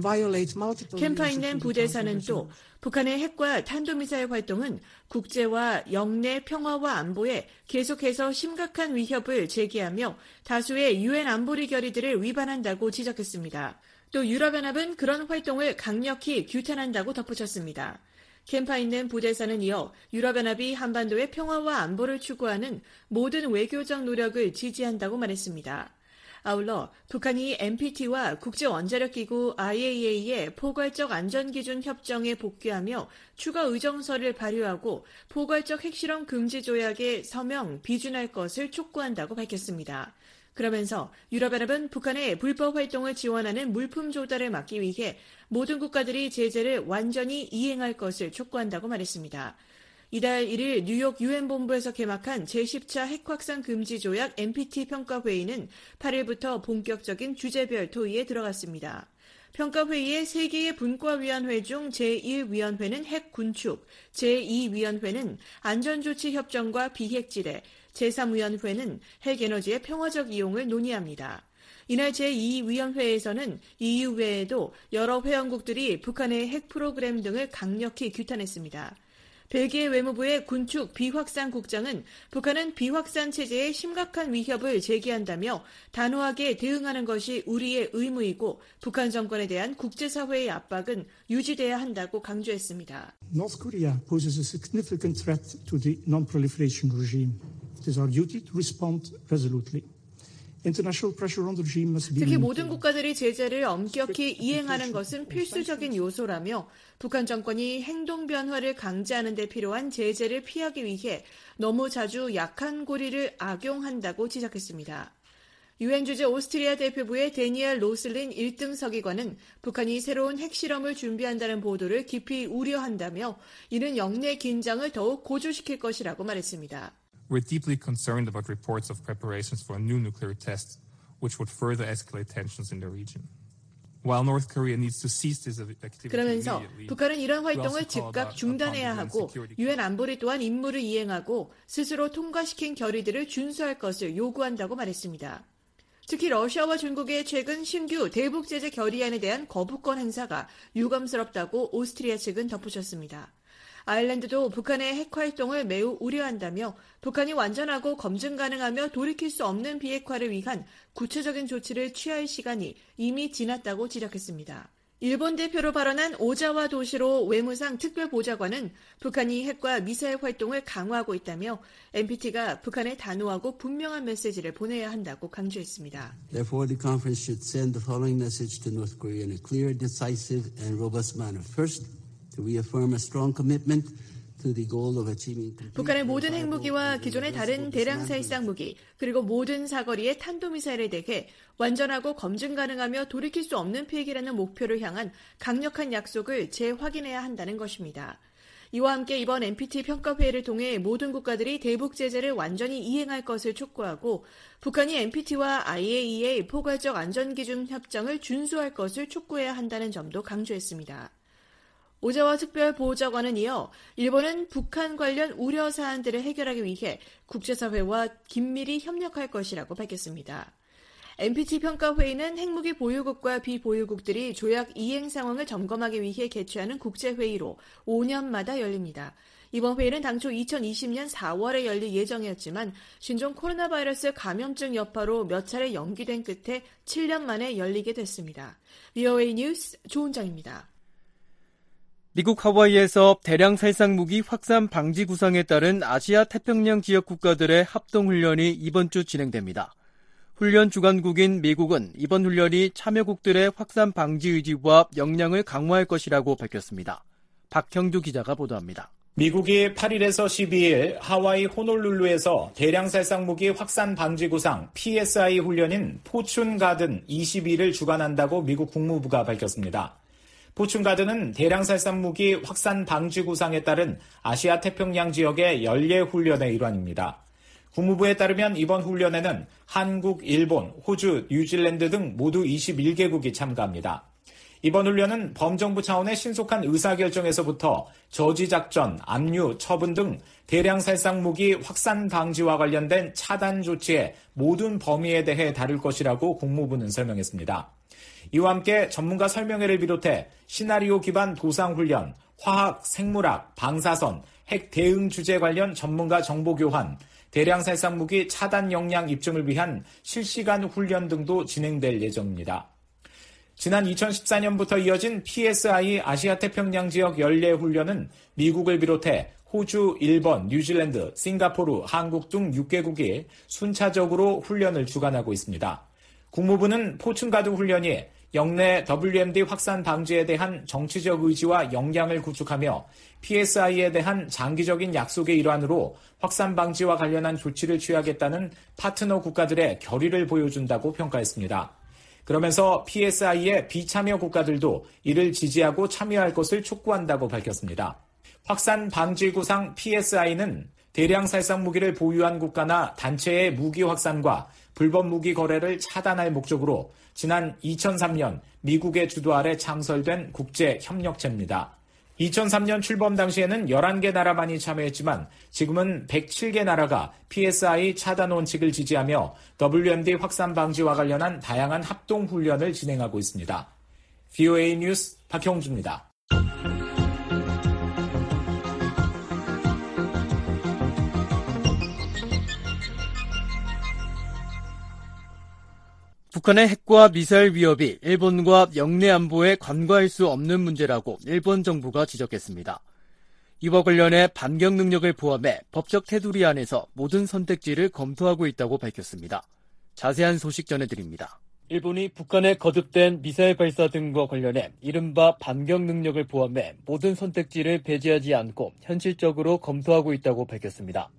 캠파인넨 부대사는 또 북한의 핵과 탄도미사일 활동은 국제와 영내 평화와 안보에 계속해서 심각한 위협을 제기하며 다수의 유엔 안보리 결의들을 위반한다고 지적했습니다. 또 유럽연합은 그런 활동을 강력히 규탄한다고 덧붙였습니다. 캠파인넨 부대사는 이어 유럽연합이 한반도의 평화와 안보를 추구하는 모든 외교적 노력을 지지한다고 말했습니다. 아울러 북한이 NPT와 국제원자력기구 IAEA의 포괄적 안전기준 협정에 복귀하며 추가 의정서를 발효하고 포괄적 핵실험 금지 조약에 서명 비준할 것을 촉구한다고 밝혔습니다. 그러면서 유럽연합은 북한의 불법 활동을 지원하는 물품 조달을 막기 위해 모든 국가들이 제재를 완전히 이행할 것을 촉구한다고 말했습니다. 이달 1일 뉴욕 유엔본부에서 개막한 제10차 핵확산 금지 조약 NPT 평가회의는 8일부터 본격적인 주제별 토의에 들어갔습니다. 평가회의의 3개의 분과위원회 중 제1위원회는 핵군축, 제2위원회는 안전조치협정과 비핵지대, 제3위원회는 핵에너지의 평화적 이용을 논의합니다. 이날 제2위원회에서는 EU 외에도 여러 회원국들이 북한의 핵 프로그램 등을 강력히 규탄했습니다. 벨기에 외무부의 군축 비확산 국장은 북한은 비확산 체제에 심각한 위협을 제기한다며 단호하게 대응하는 것이 우리의 의무이고 북한 정권에 대한 국제사회의 압박은 유지돼야 한다고 강조했습니다. North Korea poses a significant threat to the non-proliferation regime. It is our duty to respond resolutely. 특히 모든 국가들이 제재를 엄격히 이행하는 것은 필수적인 요소라며 북한 정권이 행동 변화를 강제하는 데 필요한 제재를 피하기 위해 너무 자주 약한 고리를 악용한다고 지적했습니다. 유엔 주재 오스트리아 대표부의 데니엘 로슬린 1등 서기관은 북한이 새로운 핵실험을 준비한다는 보도를 깊이 우려한다며 이는 영내 긴장을 더욱 고조시킬 것이라고 말했습니다. We're deeply concerned about reports of preparations for a new nuclear test, which would further escalate tensions in the region. While North Korea needs to cease this activity 그러면서 immediately, 북한은 이런 활동을 즉각 중단해야 하고 유엔 안보리 또한 임무를 이행하고 스스로 통과시킨 결의들을 준수할 것을 요구한다고 말했습니다. 특히 러시아와 중국의 최근 신규 대북 제재 결의안에 대한 거부권 행사가 유감스럽다고 오스트리아 측은 덧붙였습니다. 아일랜드도 북한의 핵활동을 매우 우려한다며 북한이 완전하고 검증 가능하며 돌이킬 수 없는 비핵화를 위한 구체적인 조치를 취할 시간이 이미 지났다고 지적했습니다. 일본 대표로 발언한 오자와 도시로 외무상 특별보좌관은 북한이 핵과 미사일 활동을 강화하고 있다며 NPT가 북한에 단호하고 분명한 메시지를 보내야 한다고 강조했습니다. Therefore, the conference should send the following message to North Korea in a clear, decisive, and robust manner. First, to reaffirm a strong commitment to the goal of achieving 북한의 모든 핵무기와 기존의 다른 대량 살상 무기 그리고 모든 사거리의 탄도미사일에 대해 완전하고 검증 가능하며 돌이킬 수 없는 폐기라는 목표를 향한 강력한 약속을 재확인해야 한다는 것입니다. 이와 함께 이번 NPT 평가회의를 통해 모든 국가들이 대북 제재를 완전히 이행할 것을 촉구하고 북한이 NPT와 IAEA 포괄적 안전기준 협정을 준수할 것을 촉구해야 한다는 점도 강조했습니다. 오자와 특별보좌관은 이어 일본은 북한 관련 우려 사안들을 해결하기 위해 국제사회와 긴밀히 협력할 것이라고 밝혔습니다. NPT 평가회의는 핵무기 보유국과 비보유국들이 조약 이행 상황을 점검하기 위해 개최하는 국제회의로 5년마다 열립니다. 이번 회의는 당초 2020년 4월에 열릴 예정이었지만 신종 코로나 바이러스 감염증 여파로 몇 차례 연기된 끝에 7년 만에 열리게 됐습니다. VOA 뉴스 조은정입니다. 미국 하와이에서 대량 살상 무기 확산 방지 구상에 따른 아시아 태평양 지역 국가들의 합동훈련이 이번 주 진행됩니다. 훈련 주관국인 미국은 이번 훈련이 참여국들의 확산 방지 의지와 역량을 강화할 것이라고 밝혔습니다. 박형주 기자가 보도합니다. 미국이 8일에서 12일 하와이 호놀룰루에서 대량 살상 무기 확산 방지 구상 PSI 훈련인 포춘 가든 22를 주관한다고 미국 국무부가 밝혔습니다. 포춘 가든은 대량 살상 무기 확산 방지 구상에 따른 아시아 태평양 지역의 연례 훈련의 일환입니다. 국무부에 따르면 이번 훈련에는 한국, 일본, 호주, 뉴질랜드 등 모두 21개국이 참가합니다. 이번 훈련은 범정부 차원의 신속한 의사결정에서부터 저지작전, 압류, 처분 등 대량 살상 무기 확산 방지와 관련된 차단 조치의 모든 범위에 대해 다룰 것이라고 국무부는 설명했습니다. 이와 함께 전문가 설명회를 비롯해 시나리오 기반 도상훈련, 화학, 생물학, 방사선, 핵 대응 주제 관련 전문가 정보 교환, 대량 살상 무기 차단 역량 입증을 위한 실시간 훈련 등도 진행될 예정입니다. 지난 2014년부터 이어진 PSI 아시아 태평양 지역 연례 훈련은 미국을 비롯해 호주, 일본, 뉴질랜드, 싱가포르, 한국 등 6개국이 순차적으로 훈련을 주관하고 있습니다. 국무부는 포춘가드 훈련이 영내 WMD 확산 방지에 대한 정치적 의지와 역량을 구축하며 PSI에 대한 장기적인 약속의 일환으로 확산 방지와 관련한 조치를 취하겠다는 파트너 국가들의 결의를 보여준다고 평가했습니다. 그러면서 PSI의 비참여 국가들도 이를 지지하고 참여할 것을 촉구한다고 밝혔습니다. 확산 방지 구상 PSI는 대량 살상 무기를 보유한 국가나 단체의 무기 확산과 불법 무기 거래를 차단할 목적으로 지난 2003년 미국의 주도 아래 창설된 국제 협력체입니다. 2003년 출범 당시에는 11개 나라만이 참여했지만 지금은 107개 나라가 PSI 차단 원칙을 지지하며 WMD 확산 방지와 관련한 다양한 합동 훈련을 진행하고 있습니다. VOA 뉴스 박형주입니다. 북한의 핵과 미사일 위협이 일본과 영내 안보에 관과할 수 없는 문제라고 일본 정부가 지적했습니다. 이와 관련해 반격 능력을 포함해 법적 테두리 안에서 모든 선택지를 검토하고 있다고 밝혔습니다. 자세한 소식 전해드립니다. 일본이 북한의 거듭된 미사일 발사 등과 관련해 이른바 반격 능력을 포함해 모든 선택지를 배제하지 않고 현실적으로 검토하고 있다고 밝혔습니다.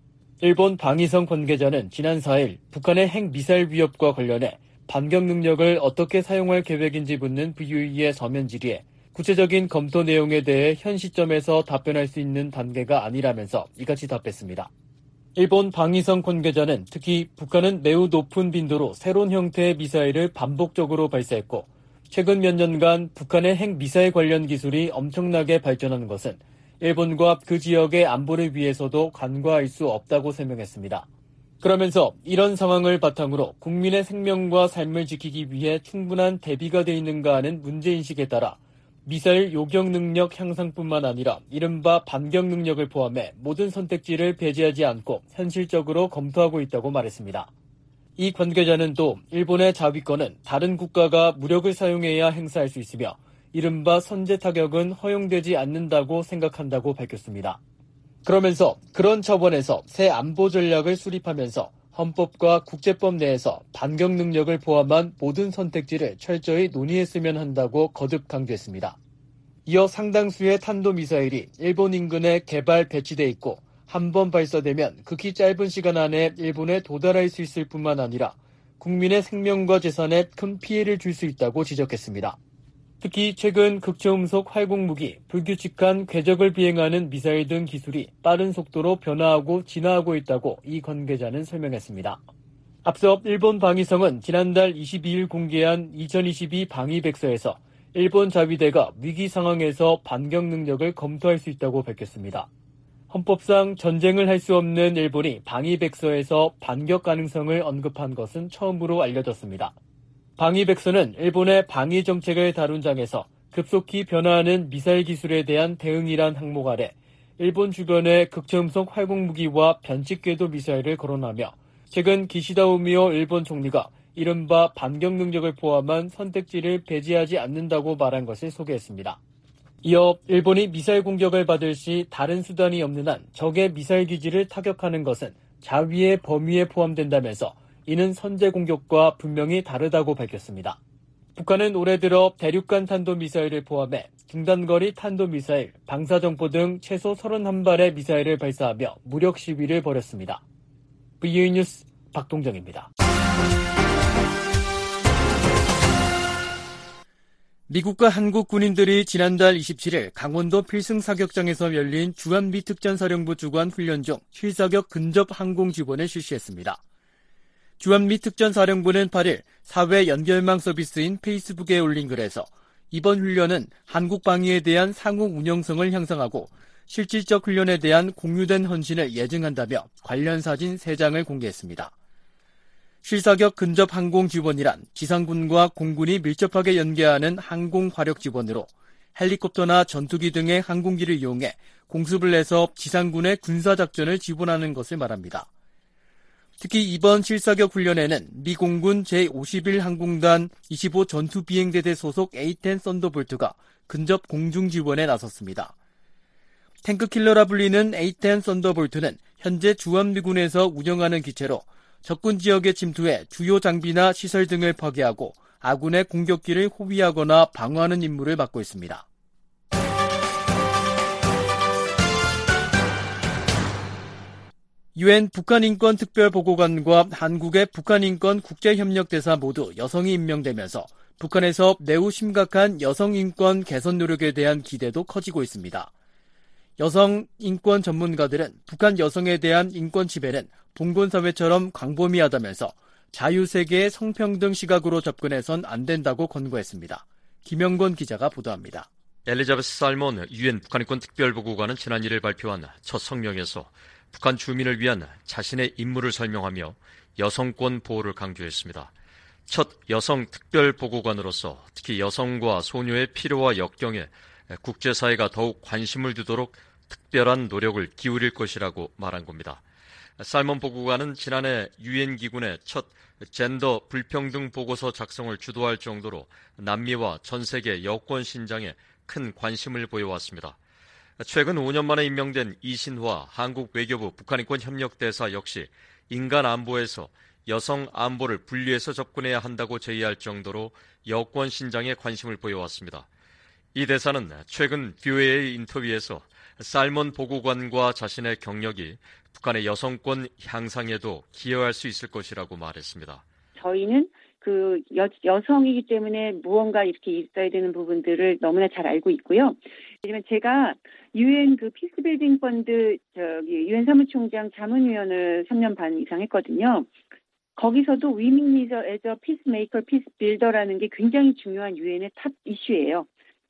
일본 방위성 관계자는 지난 4일 북한의 핵 미사일 위협과 관련해 반격 능력을 어떻게 사용할 계획인지 묻는 VOE의 서면 질의에 구체적인 검토 내용에 대해 현 시점에서 답변할 수 있는 단계가 아니라면서 이같이 답했습니다. 일본 방위성 관계자는 특히 북한은 매우 높은 빈도로 새로운 형태의 미사일을 반복적으로 발사했고 최근 몇 년간 북한의 핵 미사일 관련 기술이 엄청나게 발전한 것은 일본과 그 지역의 안보를 위해서도 간과할 수 없다고 설명했습니다. 그러면서 이런 상황을 바탕으로 국민의 생명과 삶을 지키기 위해 충분한 대비가 돼 있는가 하는 문제인식에 따라 미사일 요격 능력 향상뿐만 아니라 이른바 반격 능력을 포함해 모든 선택지를 배제하지 않고 현실적으로 검토하고 있다고 말했습니다. 이 관계자는 또 일본의 자위권은 다른 국가가 무력을 사용해야 행사할 수 있으며 이른바 선제 타격은 허용되지 않는다고 생각한다고 밝혔습니다. 그러면서 그런 차원에서 새 안보 전략을 수립하면서 헌법과 국제법 내에서 반격 능력을 포함한 모든 선택지를 철저히 논의했으면 한다고 거듭 강조했습니다. 이어 상당수의 탄도미사일이 일본 인근에 개발 배치돼 있고 한 번 발사되면 극히 짧은 시간 안에 일본에 도달할 수 있을 뿐만 아니라 국민의 생명과 재산에 큰 피해를 줄 수 있다고 지적했습니다. 특히 최근 극초음속 활공무기, 불규칙한 궤적을 비행하는 미사일 등 기술이 빠른 속도로 변화하고 진화하고 있다고 이 관계자는 설명했습니다. 앞서 일본 방위성은 지난달 22일 공개한 2022 방위백서에서 일본 자위대가 위기 상황에서 반격 능력을 검토할 수 있다고 밝혔습니다. 헌법상 전쟁을 할 수 없는 일본이 방위백서에서 반격 가능성을 언급한 것은 처음으로 알려졌습니다. 방위백서는 일본의 방위 정책을 다룬 장에서 급속히 변화하는 미사일 기술에 대한 대응이란 항목 아래 일본 주변의 극초음속 활공무기와 변칙궤도 미사일을 거론하며 최근 기시다 우미오 일본 총리가 이른바 반격 능력을 포함한 선택지를 배제하지 않는다고 말한 것을 소개했습니다. 이어 일본이 미사일 공격을 받을 시 다른 수단이 없는 한 적의 미사일 기지를 타격하는 것은 자위의 범위에 포함된다면서 이는 선제 공격과 분명히 다르다고 밝혔습니다. 북한은 올해 들어 대륙간 탄도미사일을 포함해 중단거리 탄도미사일, 방사정포 등 최소 31발의 미사일을 발사하며 무력 시위를 벌였습니다. VOE 뉴스 박동정입니다. 미국과 한국 군인들이 지난달 27일 강원도 필승사격장에서 열린 주한미 특전사령부 주관 훈련 중 실사격 근접 항공 지원을 실시했습니다. 주한미 특전사령부는 8일 사회 연결망 서비스인 페이스북에 올린 글에서 이번 훈련은 한국 방위에 대한 상호 운영성을 향상하고 실질적 훈련에 대한 공유된 헌신을 예증한다며 관련 사진 3장을 공개했습니다. 실사격 근접 항공 지원이란 지상군과 공군이 밀접하게 연계하는 항공 화력 지원으로 헬리콥터나 전투기 등의 항공기를 이용해 공습을 해서 지상군의 군사작전을 지원하는 것을 말합니다. 특히 이번 실사격 훈련에는 미 공군 제51항공단 25 전투비행대대 소속 A-10 썬더볼트가 근접 공중 지원에 나섰습니다. 탱크킬러라 불리는 A-10 썬더볼트는 현재 주한미군에서 운영하는 기체로 적군 지역에 침투해 주요 장비나 시설 등을 파괴하고 아군의 공격기를 호위하거나 방어하는 임무를 맡고 있습니다. 유엔 북한인권특별보고관과 한국의 북한인권 국제협력대사 모두 여성이 임명되면서 북한에서 매우 심각한 여성인권 개선 노력에 대한 기대도 커지고 있습니다. 여성 인권 전문가들은 북한 여성에 대한 인권 침해는 봉건사회처럼 광범위하다면서 자유세계의 성평등 시각으로 접근해선 안 된다고 권고했습니다. 김영권 기자가 보도합니다. 엘리자베스 살몬 유엔 북한인권 특별보고관은 지난 1일 발표한 첫 성명에서 북한 주민을 위한 자신의 임무를 설명하며 여성권 보호를 강조했습니다. 첫 여성 특별보고관으로서 특히 여성과 소녀의 필요와 역경에 국제사회가 더욱 관심을 두도록 특별한 노력을 기울일 것이라고 말한 겁니다. 살먼 보고관은 지난해 유엔 기구의 첫 젠더 불평등 보고서 작성을 주도할 정도로 남미와 전 세계 여권 신장에 큰 관심을 보여왔습니다. 최근 5년 만에 임명된 이신화 한국 외교부 북한인권협력대사 역시 인간 안보에서 여성 안보를 분리해서 접근해야 한다고 제의할 정도로 여권 신장에 관심을 보여왔습니다. 이 대사는 최근 VOA 인터뷰에서 살먼 보고관과 자신의 경력이 북한의 여성권 향상에도 기여할 수 있을 것이라고 말했습니다. 저희는 여성이기 때문에 무언가 이렇게 있어야 되는 부분들을 너무나 잘 알고 있고요. 왜냐면 제가 유엔 피스빌딩 펀드 유엔 사무총장 자문위원을 3년 반 이상 했거든요. 거기서도 위민 리더 에저 피스메이커 피스빌더라는 게 굉장히 중요한 유엔의 탑 이슈예요.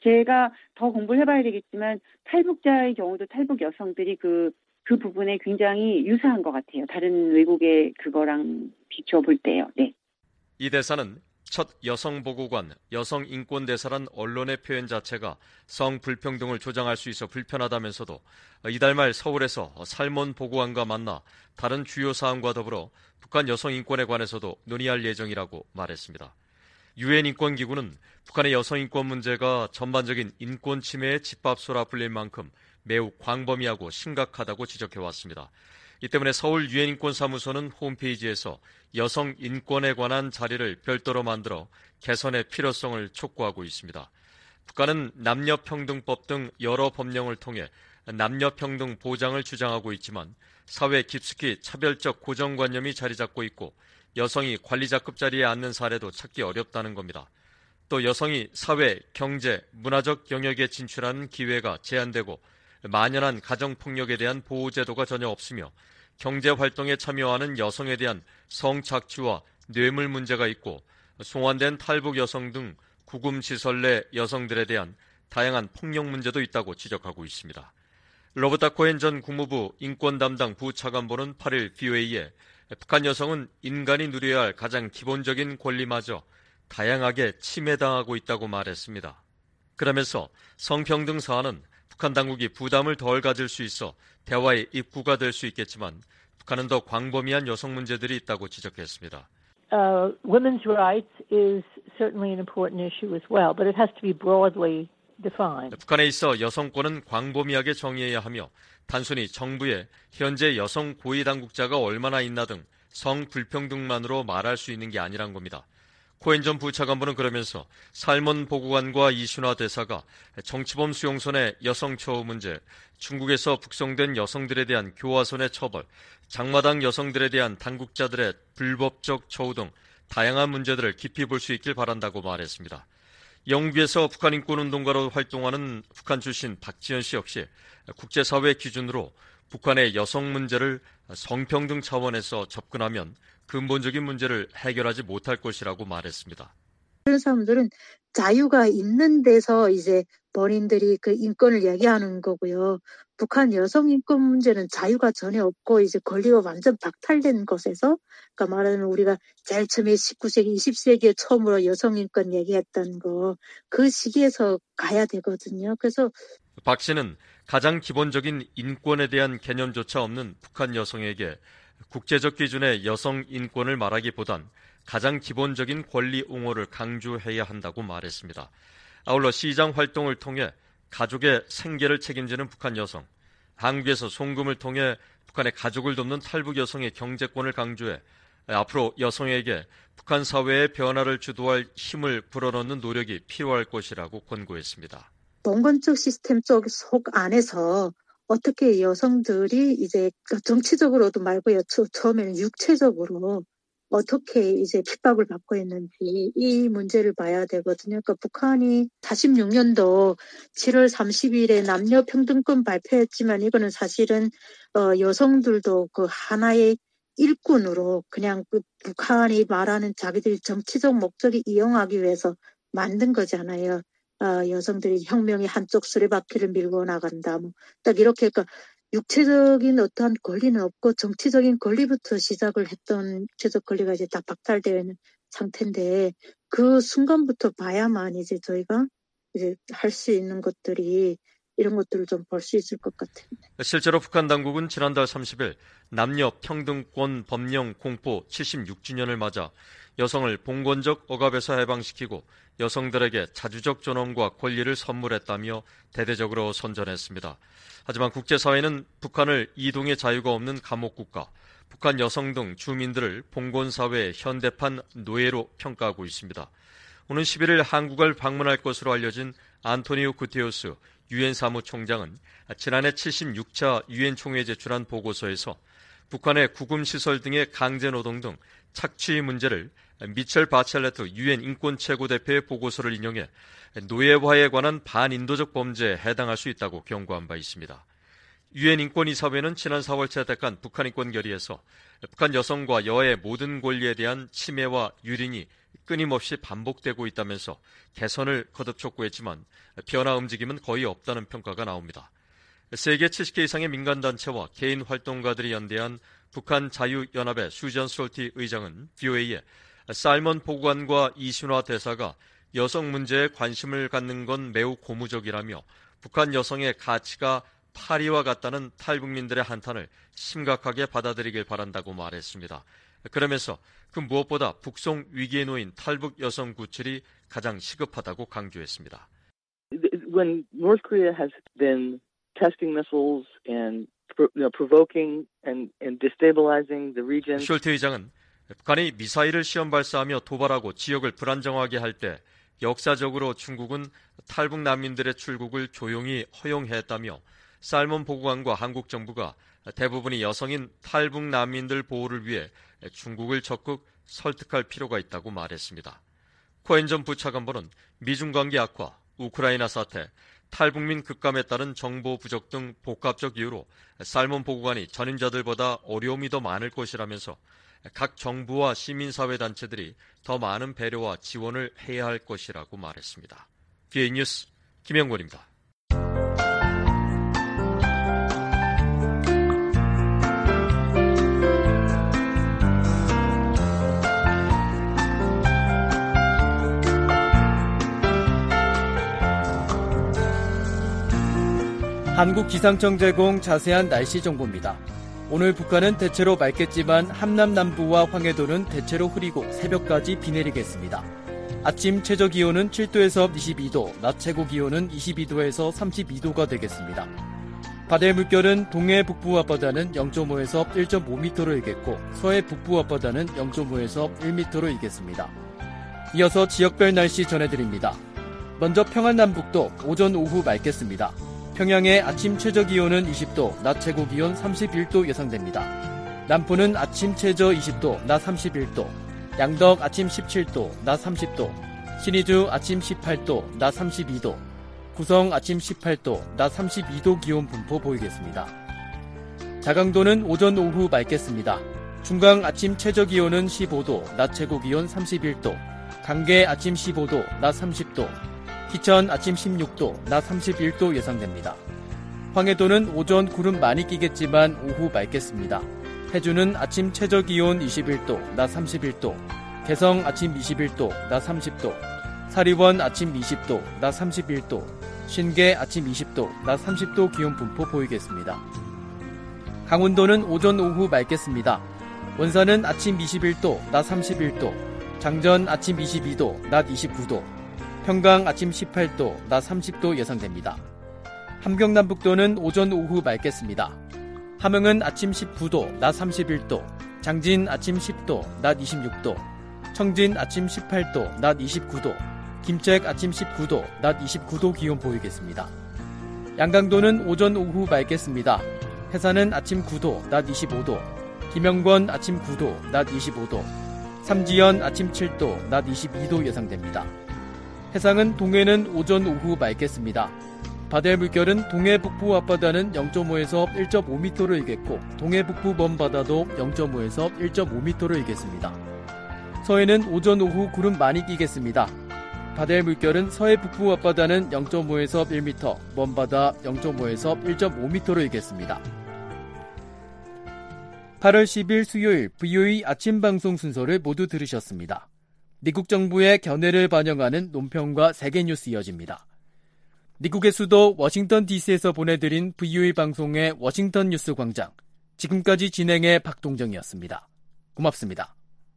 제가 더 공부를 해봐야 되겠지만 탈북자의 경우도 탈북 여성들이 그 부분에 굉장히 유사한 것 같아요. 다른 외국의 그거랑 비춰볼 때요. 네. 이 대사는 첫 여성 보고관, 여성 인권 대사란 언론의 표현 자체가 성 불평등을 조장할 수 있어 불편하다면서도 이달 말 서울에서 살먼 보고관과 만나 다른 주요 사항과 더불어 북한 여성 인권에 관해서도 논의할 예정이라고 말했습니다. 유엔 인권기구는 북한의 여성 인권 문제가 전반적인 인권 침해의 집합소라 불릴 만큼 매우 광범위하고 심각하다고 지적해왔습니다. 이 때문에 서울 유엔 인권사무소는 홈페이지에서 여성 인권에 관한 자리를 별도로 만들어 개선의 필요성을 촉구하고 있습니다. 북한은 남녀평등법 등 여러 법령을 통해 남녀평등 보장을 주장하고 있지만 사회에 깊숙이 차별적 고정관념이 자리 잡고 있고 여성이 관리자급 자리에 앉는 사례도 찾기 어렵다는 겁니다. 또 여성이 사회, 경제, 문화적 영역에 진출하는 기회가 제한되고 만연한 가정폭력에 대한 보호제도가 전혀 없으며 경제활동에 참여하는 여성에 대한 성착취와 뇌물 문제가 있고 송환된 탈북 여성 등 구금시설 내 여성들에 대한 다양한 폭력 문제도 있다고 지적하고 있습니다. 로버타 코엔 전 국무부 인권 담당 부차관보는 8일 VOA에 북한 여성은 인간이 누려야 할 가장 기본적인 권리마저 다양하게 침해당하고 있다고 말했습니다. 그러면서 성평등 사안은 북한 당국이 부담을 덜 가질 수 있어 대화의 입구가 될 수 있겠지만 북한은 더 광범위한 여성 문제들이 있다고 지적했습니다. Women's rights is certainly an important issue as well, but it has to be broadly defined. 북한에 있어 여성권은 광범위하게 정의해야 하며 단순히 정부에 현재 여성 고위 당국자가 얼마나 있나 등 성불평등만으로 말할 수 있는 게 아니란 겁니다. 코엔 전 부차관보는 그러면서 살먼 보고관과 이신화 대사가 정치범 수용소의 여성 처우 문제, 중국에서 북송된 여성들에 대한 교화선의 처벌, 장마당 여성들에 대한 당국자들의 불법적 처우 등 다양한 문제들을 깊이 볼 수 있길 바란다고 말했습니다. 영국에서 북한 인권운동가로 활동하는 북한 출신 박지현 씨 역시 국제사회 기준으로 북한의 여성 문제를 성평등 차원에서 접근하면 근본적인 문제를 해결하지 못할 것이라고 말했습니다. 그런 사람들은 자유가 있는 데서 이제 본인들이 그 인권을 얘기하는 거고요. 북한 여성 인권 문제는 자유가 전혀 없고 이제 권리가 완전 박탈된 곳에서, 그러니까 말하자면 우리가 제일 처음에 19세기, 20세기에 처음으로 여성 인권 얘기했던 거, 그 시기에서 가야 되거든요. 그래서 박 씨는 가장 기본적인 인권에 대한 개념조차 없는 북한 여성에게 국제적 기준의 여성 인권을 말하기보단 가장 기본적인 권리 옹호를 강조해야 한다고 말했습니다. 아울러 시장 활동을 통해 가족의 생계를 책임지는 북한 여성, 한국에서 송금을 통해 북한의 가족을 돕는 탈북 여성의 경제권을 강조해 앞으로 여성에게 북한 사회의 변화를 주도할 힘을 불어넣는 노력이 필요할 것이라고 권고했습니다. 봉건적 시스템 속 안에서 어떻게 여성들이 이제 정치적으로도 말고요. 처음에는 육체적으로 어떻게 이제 핍박을 받고 있는지 이 문제를 봐야 되거든요. 그러니까 북한이 46년도 7월 30일에 남녀평등권 발표했지만 이거는 사실은 여성들도 그 하나의 일꾼으로 그냥 그 북한이 말하는 자기들이 정치적 목적을 이용하기 위해서 만든 거잖아요. 여성들이 혁명의 한쪽 수레바퀴를 밀고 나간다. 딱 이렇게, 그러니까 육체적인 어떠한 권리는 없고 정치적인 권리부터 시작을 했던 육체적 권리가 이제 다 박탈되어 있는 상태인데 그 순간부터 봐야만 이제 저희가 이제 할 수 있는 것들이 이런 것들을 좀 볼 수 있을 것 같아요. 실제로 북한 당국은 지난달 30일 남녀 평등권 법령 공포 76주년을 맞아 여성을 봉건적 억압에서 해방시키고 여성들에게 자주적 존엄과 권리를 선물했다며 대대적으로 선전했습니다. 하지만 국제사회는 북한을 이동의 자유가 없는 감옥국가, 북한 여성 등 주민들을 봉건사회의 현대판 노예로 평가하고 있습니다. 오는 11일 한국을 방문할 것으로 알려진 안토니오 구테우스 유엔 사무총장은 지난해 76차 유엔 총회에 제출한 보고서에서 북한의 구금시설 등의 강제노동 등 착취 문제를 미첼 바첼레트 유엔 인권최고대표의 보고서를 인용해 노예화에 관한 반인도적 범죄에 해당할 수 있다고 경고한 바 있습니다. 유엔 인권이사회는 지난 4월 채택한 북한 인권 결의에서 북한 여성과 여아의 모든 권리에 대한 침해와 유린이 끊임없이 반복되고 있다면서 개선을 거듭 촉구했지만 변화 움직임은 거의 없다는 평가가 나옵니다. 세계 70개 이상의 민간단체와 개인 활동가들이 연대한 북한 자유연합의 수전 솔티 의장은 VOA에 살먼 보관과 이순화 대사가 여성 문제에 관심을 갖는 건 매우 고무적이라며 북한 여성의 가치가 파리와 같다는 탈북민들의 한탄을 심각하게 받아들이길 바란다고 말했습니다. 그러면서 그 무엇보다 북송 위기에 놓인 탈북 여성 구출이 가장 시급하다고 강조했습니다. When North Korea has been testing missiles and provoking and destabilizing the region. 숄트 의장은 북한이 미사일을 시험 발사하며 도발하고 지역을 불안정하게 할 때 역사적으로 중국은 탈북 난민들의 출국을 조용히 허용했다며 살몬 보고관과 한국 정부가 대부분이 여성인 탈북 난민들 보호를 위해 중국을 적극 설득할 필요가 있다고 말했습니다. 코엔 전 부차관보는 미중 관계 악화, 우크라이나 사태, 탈북민 급감에 따른 정보 부족 등 복합적 이유로 살몬 보고관이 전임자들보다 어려움이 더 많을 것이라면서 각 정부와 시민사회 단체들이 더 많은 배려와 지원을 해야 할 것이라고 말했습니다. VA 뉴스 김영권입니다. 한국기상청 제공 자세한 날씨 정보입니다. 오늘 북한은 대체로 맑겠지만 함남 남부와 황해도는 대체로 흐리고 새벽까지 비 내리겠습니다. 아침 최저기온은 7도에서 22도, 낮 최고기온은 22도에서 32도가 되겠습니다. 바다의 물결은 동해 북부 앞바다는 0.5에서 1.5m로 일겠고 서해 북부 앞바다는 0.5에서 1m로 일겠습니다. 이어서 지역별 날씨 전해드립니다. 먼저 평안남북도 오전 오후 맑겠습니다. 평양의 아침 최저기온은 20도, 낮 최고기온 31도 예상됩니다. 남포는 아침 최저 20도, 낮 31도, 양덕 아침 17도, 낮 30도, 신의주 아침 18도, 낮 32도, 구성 아침 18도, 낮 32도 기온 분포 보이겠습니다. 자강도는 오전 오후 맑겠습니다. 중강 아침 최저기온은 15도, 낮 최고기온 31도, 강계 아침 15도, 낮 30도, 기천 아침 16도, 낮 31도 예상됩니다. 황해도는 오전 구름 많이 끼겠지만 오후 맑겠습니다. 해주는 아침 최저기온 21도, 낮 31도, 개성 아침 21도, 낮 30도, 사리원 아침 20도, 낮 31도, 신계 아침 20도, 낮 30도 기온 분포 보이겠습니다. 강원도는 오전 오후 맑겠습니다. 원산은 아침 21도, 낮 31도, 장전 아침 22도, 낮 29도, 평강 아침 18도, 낮 30도 예상됩니다. 함경남북도는 오전 오후 맑겠습니다. 함흥은 아침 19도, 낮 31도, 장진 아침 10도, 낮 26도, 청진 아침 18도, 낮 29도, 김책 아침 19도, 낮 29도 기온 보이겠습니다. 양강도는 오전 오후 맑겠습니다. 해산은 아침 9도, 낮 25도, 김영권 아침 9도, 낮 25도, 삼지연 아침 7도, 낮 22도 예상됩니다. 해상은 동해는 오전 오후 맑겠습니다. 바다의 물결은 동해 북부 앞바다는 0.5에서 1.5m로 일겠고 동해 북부 먼바다도 0.5에서 1.5m로 일겠습니다. 서해는 오전 오후 구름 많이 끼겠습니다. 바다의 물결은 서해 북부 앞바다는 0.5에서 1m, 먼바다 0.5에서 1.5m로 일겠습니다. 8월 10일 수요일 VOA 아침 방송 순서를 모두 들으셨습니다. 미국 정부의 견해를 반영하는 논평과 세계뉴스 이어집니다. 미국의 수도 워싱턴 DC에서 보내드린 VOA 방송의 워싱턴 뉴스 광장. 지금까지 진행의 박동정이었습니다. 고맙습니다.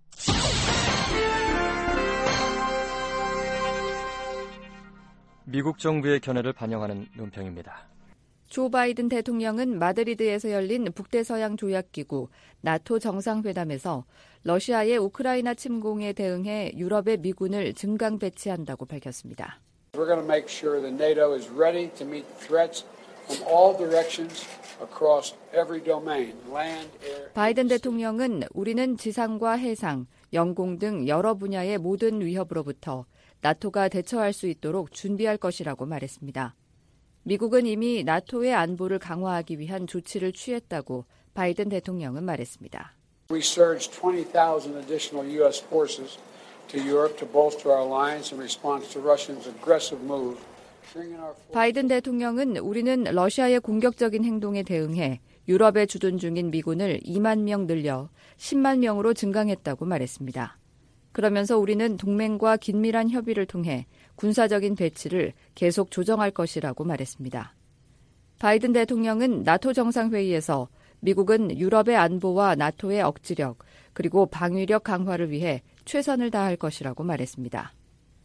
미국 정부의 견해를 반영하는 논평입니다. 조 바이든 대통령은 마드리드에서 열린 북대서양 조약기구 나토 정상회담에서 러시아의 우크라이나 침공에 대응해 유럽의 미군을 증강 배치한다고 밝혔습니다. We're going to make sure that NATO is ready to meet threats from all directions across every domain, land, air. 바이든 대통령은 우리는 지상과 해상, 영공 등 여러 분야의 모든 위협으로부터 나토가 대처할 수 있도록 준비할 것이라고 말했습니다. 미국은 이미 나토의 안보를 강화하기 위한 조치를 취했다고 바이든 대통령은 말했습니다. We surged 20,000 additional U.S. forces to Europe to bolster our alliance in response to Russia's aggressive move. 바이든 대통령은 우리는 러시아의 공격적인 행동에 대응해 유럽에 주둔 중인 미군을 2만 명 늘려 10만 명으로 증강했다고 말했습니다. 그러면서 우리는 동맹과 긴밀한 협의를 통해 군사적인 배치를 계속 조정할 것이라고 말했습니다. 바이든 대통령은 나토 정상회의에서 미국은 유럽의 안보와 나토의 억지력 그리고 방위력 강화를 위해 최선을 다할 것이라고 말했습니다.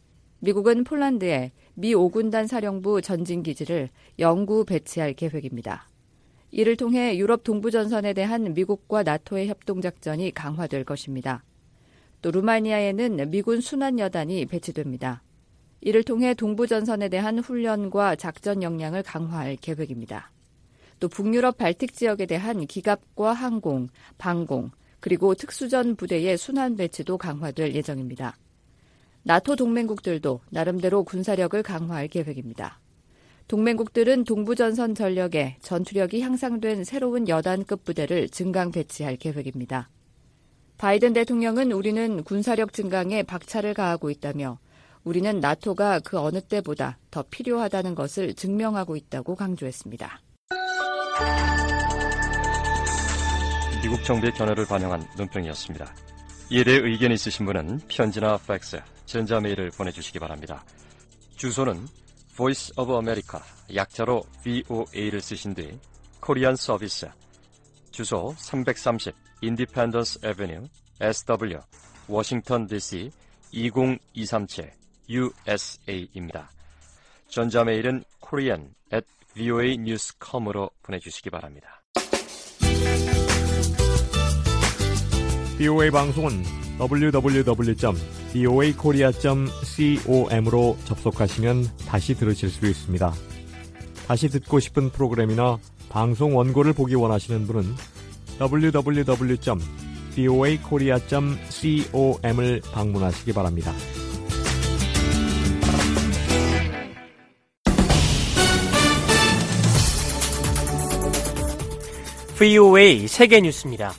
미국은 폴란드에 미 5군단 사령부 전진기지를 영구 배치할 계획입니다. 이를 통해 유럽 동부전선에 대한 미국과 나토의 협동작전이 강화될 것입니다. 또 루마니아에는 미군 순환여단이 배치됩니다. 이를 통해 동부전선에 대한 훈련과 작전 역량을 강화할 계획입니다. 또 북유럽 발틱 지역에 대한 기갑과 항공, 방공, 그리고 특수전 부대의 순환 배치도 강화될 예정입니다. 나토 동맹국들도 나름대로 군사력을 강화할 계획입니다. 동맹국들은 동부전선 전력에 전투력이 향상된 새로운 여단급 부대를 증강 배치할 계획입니다. 바이든 대통령은 우리는 군사력 증강에 박차를 가하고 있다며 우리는 나토가 그 어느 때보다 더 필요하다는 것을 증명하고 있다고 강조했습니다. 미국 정부의 견해를 반영한 논평이었습니다. 이에 대해 의견이 있으신 분은 편지나 팩스, 전자메일을 보내주시기 바랍니다. 주소는 Voice of America, 약자로 VOA를 쓰신 뒤 코리안 서비스, 주소 330 Independence Avenue, SW, 워싱턴 DC 20237 USA입니다. 전자메일은 korean@voanews.com으로 보내주시기 바랍니다. VOA 방송은 www.voakorea.com으로 접속하시면 다시 들으실 수 있습니다. 다시 듣고 싶은 프로그램이나 방송 원고를 보기 원하시는 분은 www.voakorea.com을 방문하시기 바랍니다. VOA 세계뉴스입니다.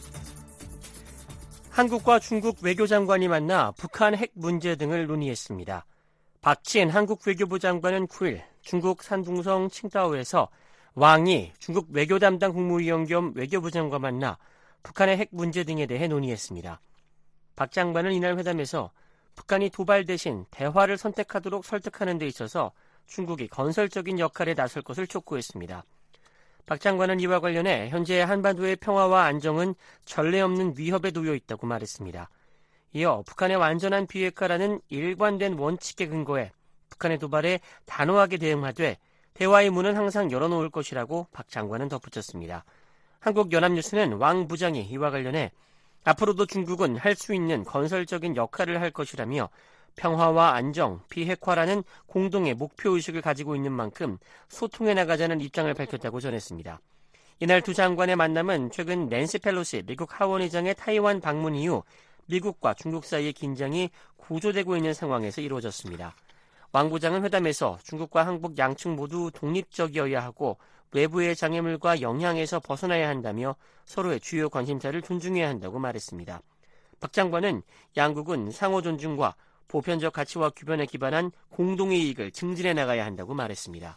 한국과 중국 외교장관이 만나 북한 핵 문제 등을 논의했습니다. 박지엔 한국 외교부 장관은 9일 중국 산둥성 칭다오에서 왕이 중국 외교 담당 국무위원 겸 외교부 장관과 만나 북한의 핵 문제 등에 대해 논의했습니다. 박 장관은 이날 회담에서 북한이 도발 대신 대화를 선택하도록 설득하는 데 있어서 중국이 건설적인 역할에 나설 것을 촉구했습니다. 박 장관은 이와 관련해 현재 한반도의 평화와 안정은 전례 없는 위협에 놓여 있다고 말했습니다. 이어 북한의 완전한 비핵화라는 일관된 원칙에 근거해 북한의 도발에 단호하게 대응하되 대화의 문은 항상 열어놓을 것이라고 박 장관은 덧붙였습니다. 한국연합뉴스는 왕 부장이 이와 관련해 앞으로도 중국은 할 수 있는 건설적인 역할을 할 것이라며 평화와 안정, 비핵화라는 공동의 목표의식을 가지고 있는 만큼 소통해 나가자는 입장을 밝혔다고 전했습니다. 이날 두 장관의 만남은 최근 낸시 펠로시 미국 하원의장의 타이완 방문 이후 미국과 중국 사이의 긴장이 고조되고 있는 상황에서 이루어졌습니다. 왕 부장은 회담에서 중국과 한국 양측 모두 독립적이어야 하고 외부의 장애물과 영향에서 벗어나야 한다며 서로의 주요 관심사를 존중해야 한다고 말했습니다. 박 장관은 양국은 상호 존중과 보편적 가치와 규범에 기반한 공동의 이익을 증진해 나가야 한다고 말했습니다.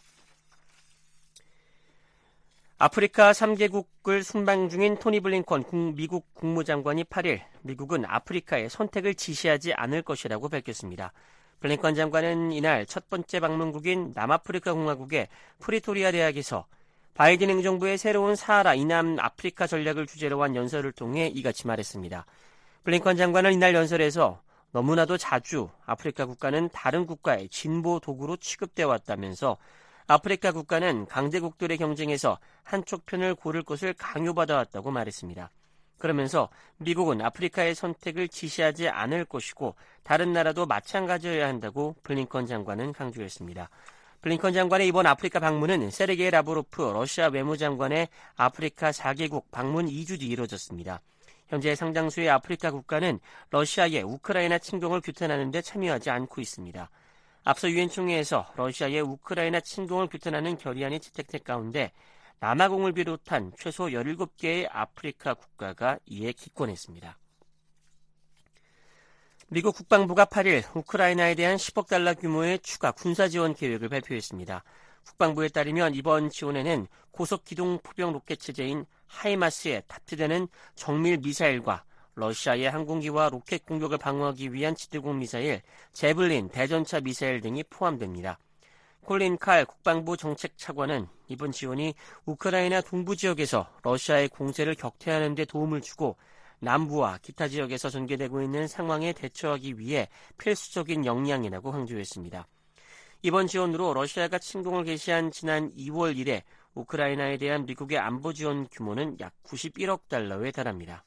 아프리카 3개국을 순방 중인 토니 블링컨 미국 국무장관이 8일 미국은 아프리카에 선택을 지시하지 않을 것이라고 밝혔습니다. 블링컨 장관은 이날 첫 번째 방문국인 남아프리카 공화국의 프리토리아 대학에서 바이든 행정부의 새로운 사하라 이남 아프리카 전략을 주제로 한 연설을 통해 이같이 말했습니다. 블링컨 장관은 이날 연설에서 너무나도 자주 아프리카 국가는 다른 국가의 진보 도구로 취급되어 왔다면서 아프리카 국가는 강대국들의 경쟁에서 한쪽 편을 고를 것을 강요받아 왔다고 말했습니다. 그러면서 미국은 아프리카의 선택을 지시하지 않을 것이고 다른 나라도 마찬가지여야 한다고 블링컨 장관은 강조했습니다. 블링컨 장관의 이번 아프리카 방문은 세르게이 라브로프 러시아 외무장관의 아프리카 4개국 방문 2주 뒤 이뤄졌습니다. 현재 상당수의 아프리카 국가는 러시아의 우크라이나 침공을 규탄하는 데 참여하지 않고 있습니다. 앞서 유엔 총회에서 러시아의 우크라이나 침공을 규탄하는 결의안이 채택된 가운데 남아공을 비롯한 최소 17개의 아프리카 국가가 이에 기권했습니다. 미국 국방부가 8일 우크라이나에 대한 10억 달러 규모의 추가 군사 지원 계획을 발표했습니다. 국방부에 따르면 이번 지원에는 고속기동 포병 로켓 체제인 하이마스에 탑재되는 정밀 미사일과 러시아의 항공기와 로켓 공격을 방어하기 위한 지대공 미사일, 제블린 대전차 미사일 등이 포함됩니다. 콜린 칼 국방부 정책차관은 이번 지원이 우크라이나 동부 지역에서 러시아의 공세를 격퇴하는 데 도움을 주고 남부와 기타 지역에서 전개되고 있는 상황에 대처하기 위해 필수적인 역량이라고 강조했습니다. 이번 지원으로 러시아가 침공을 개시한 지난 2월 이래 우크라이나에 대한 미국의 안보 지원 규모는 약 91억 달러에 달합니다.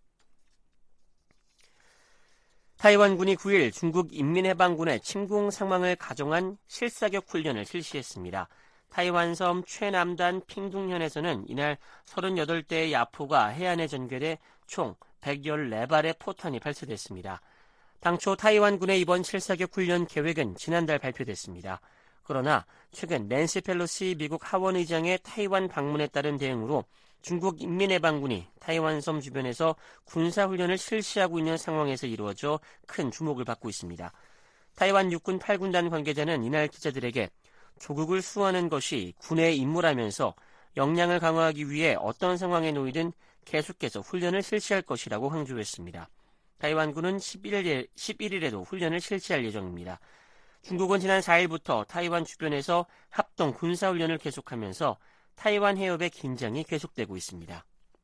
타이완군이 9일 중국 인민해방군의 침공 상황을 가정한 실사격 훈련을 실시했습니다. 타이완섬 최남단 핑둥현에서는 이날 38대의 야포가 해안에 전개돼 총 114발의 포탄이 발사됐습니다. 당초 타이완군의 이번 실사격 훈련 계획은 지난달 발표됐습니다. 그러나 최근 낸시 펠로시 미국 하원의장의 타이완 방문에 따른 대응으로 중국 인민해방군이 타이완섬 주변에서 군사훈련을 실시하고 있는 상황에서 이루어져 큰 주목을 받고 있습니다. 타이완 육군 8군단 관계자는 이날 기자들에게 조국을 수호하는 것이 군의 임무라면서 역량을 강화하기 위해 어떤 상황에 놓이든 계속해서 훈련을 실시할 것이라고 강조했습니다. 타이완군은 11일에도 훈련을 실시할 예정입니다. 중국은 지난 4일부터 타이완 주변에서 합동 군사훈련을 계속하면서 타이완 해협의 긴장이 계속되고 있습니다.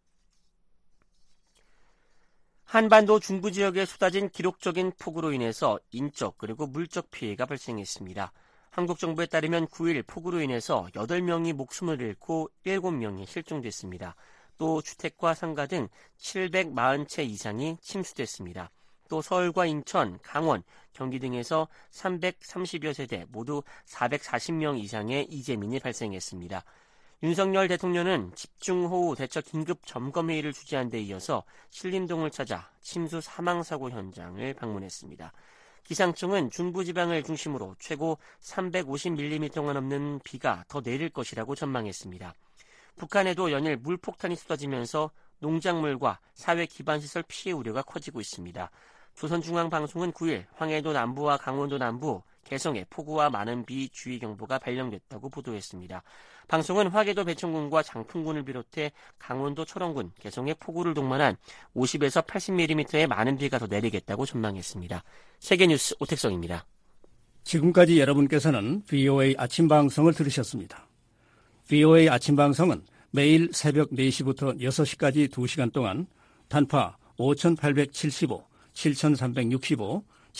한반도 중부 지역에 쏟아진 기록적인 폭우로 인해서 인적 그리고 물적 피해가 발생했습니다. 한국 정부에 따르면 9일 폭우로 인해서 8명이 목숨을 잃고 7명이 실종됐습니다. 또 주택과 상가 등 740채 이상이 침수됐습니다. 또 서울과 인천, 강원, 경기 등에서 330여 세대 모두 440명 이상의 이재민이 발생했습니다. 윤석열 대통령은 집중호우 대처 긴급 점검회의를 주재한 데 이어서 신림동을 찾아 침수 사망사고 현장을 방문했습니다. 기상청은 중부지방을 중심으로 최고 350mm가 넘는 비가 더 내릴 것이라고 전망했습니다. 북한에도 연일 물폭탄이 쏟아지면서 농작물과 사회기반시설 피해 우려가 커지고 있습니다. 조선중앙방송은 9일 황해도 남부와 강원도 남부, 개성에 폭우와 많은 비 주의경보가 발령됐다고 보도했습니다. 방송은 화계도 배천군과 장풍군을 비롯해 강원도 철원군, 개성에 폭우를 동반한 50에서 80mm의 많은 비가 더 내리겠다고 전망했습니다. 세계뉴스 오택성입니다. 지금까지 여러분께서는 VOA 아침방송을 들으셨습니다. VOA 아침방송은 매일 새벽 4시부터 6시까지 2시간 동안 단파 5875, 7365,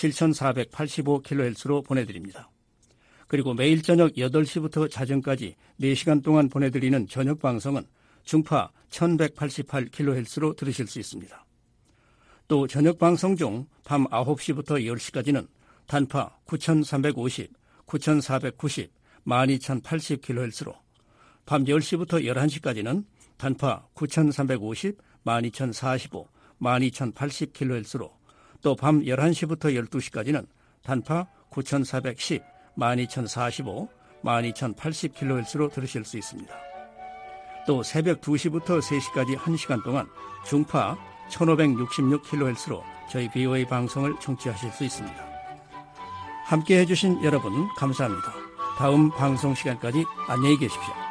7485kHz로 보내드립니다. 그리고 매일 저녁 8시부터 자정까지 4시간 동안 보내드리는 저녁 방송은 중파 1188kHz로 들으실 수 있습니다. 또 저녁 방송 중 밤 9시부터 10시까지는 단파 9350, 9490, 12080kHz로, 밤 10시부터 11시까지는 단파 9350, 12045, 12080kHz로, 또 밤 11시부터 12시까지는 단파 9410, 12045, 12080kHz로 들으실 수 있습니다. 또 새벽 2시부터 3시까지 1시간 동안 중파 1566kHz로 저희 VOA 방송을 청취하실 수 있습니다. 함께해 주신 여러분 감사합니다. 다음 방송 시간까지 안녕히 계십시오.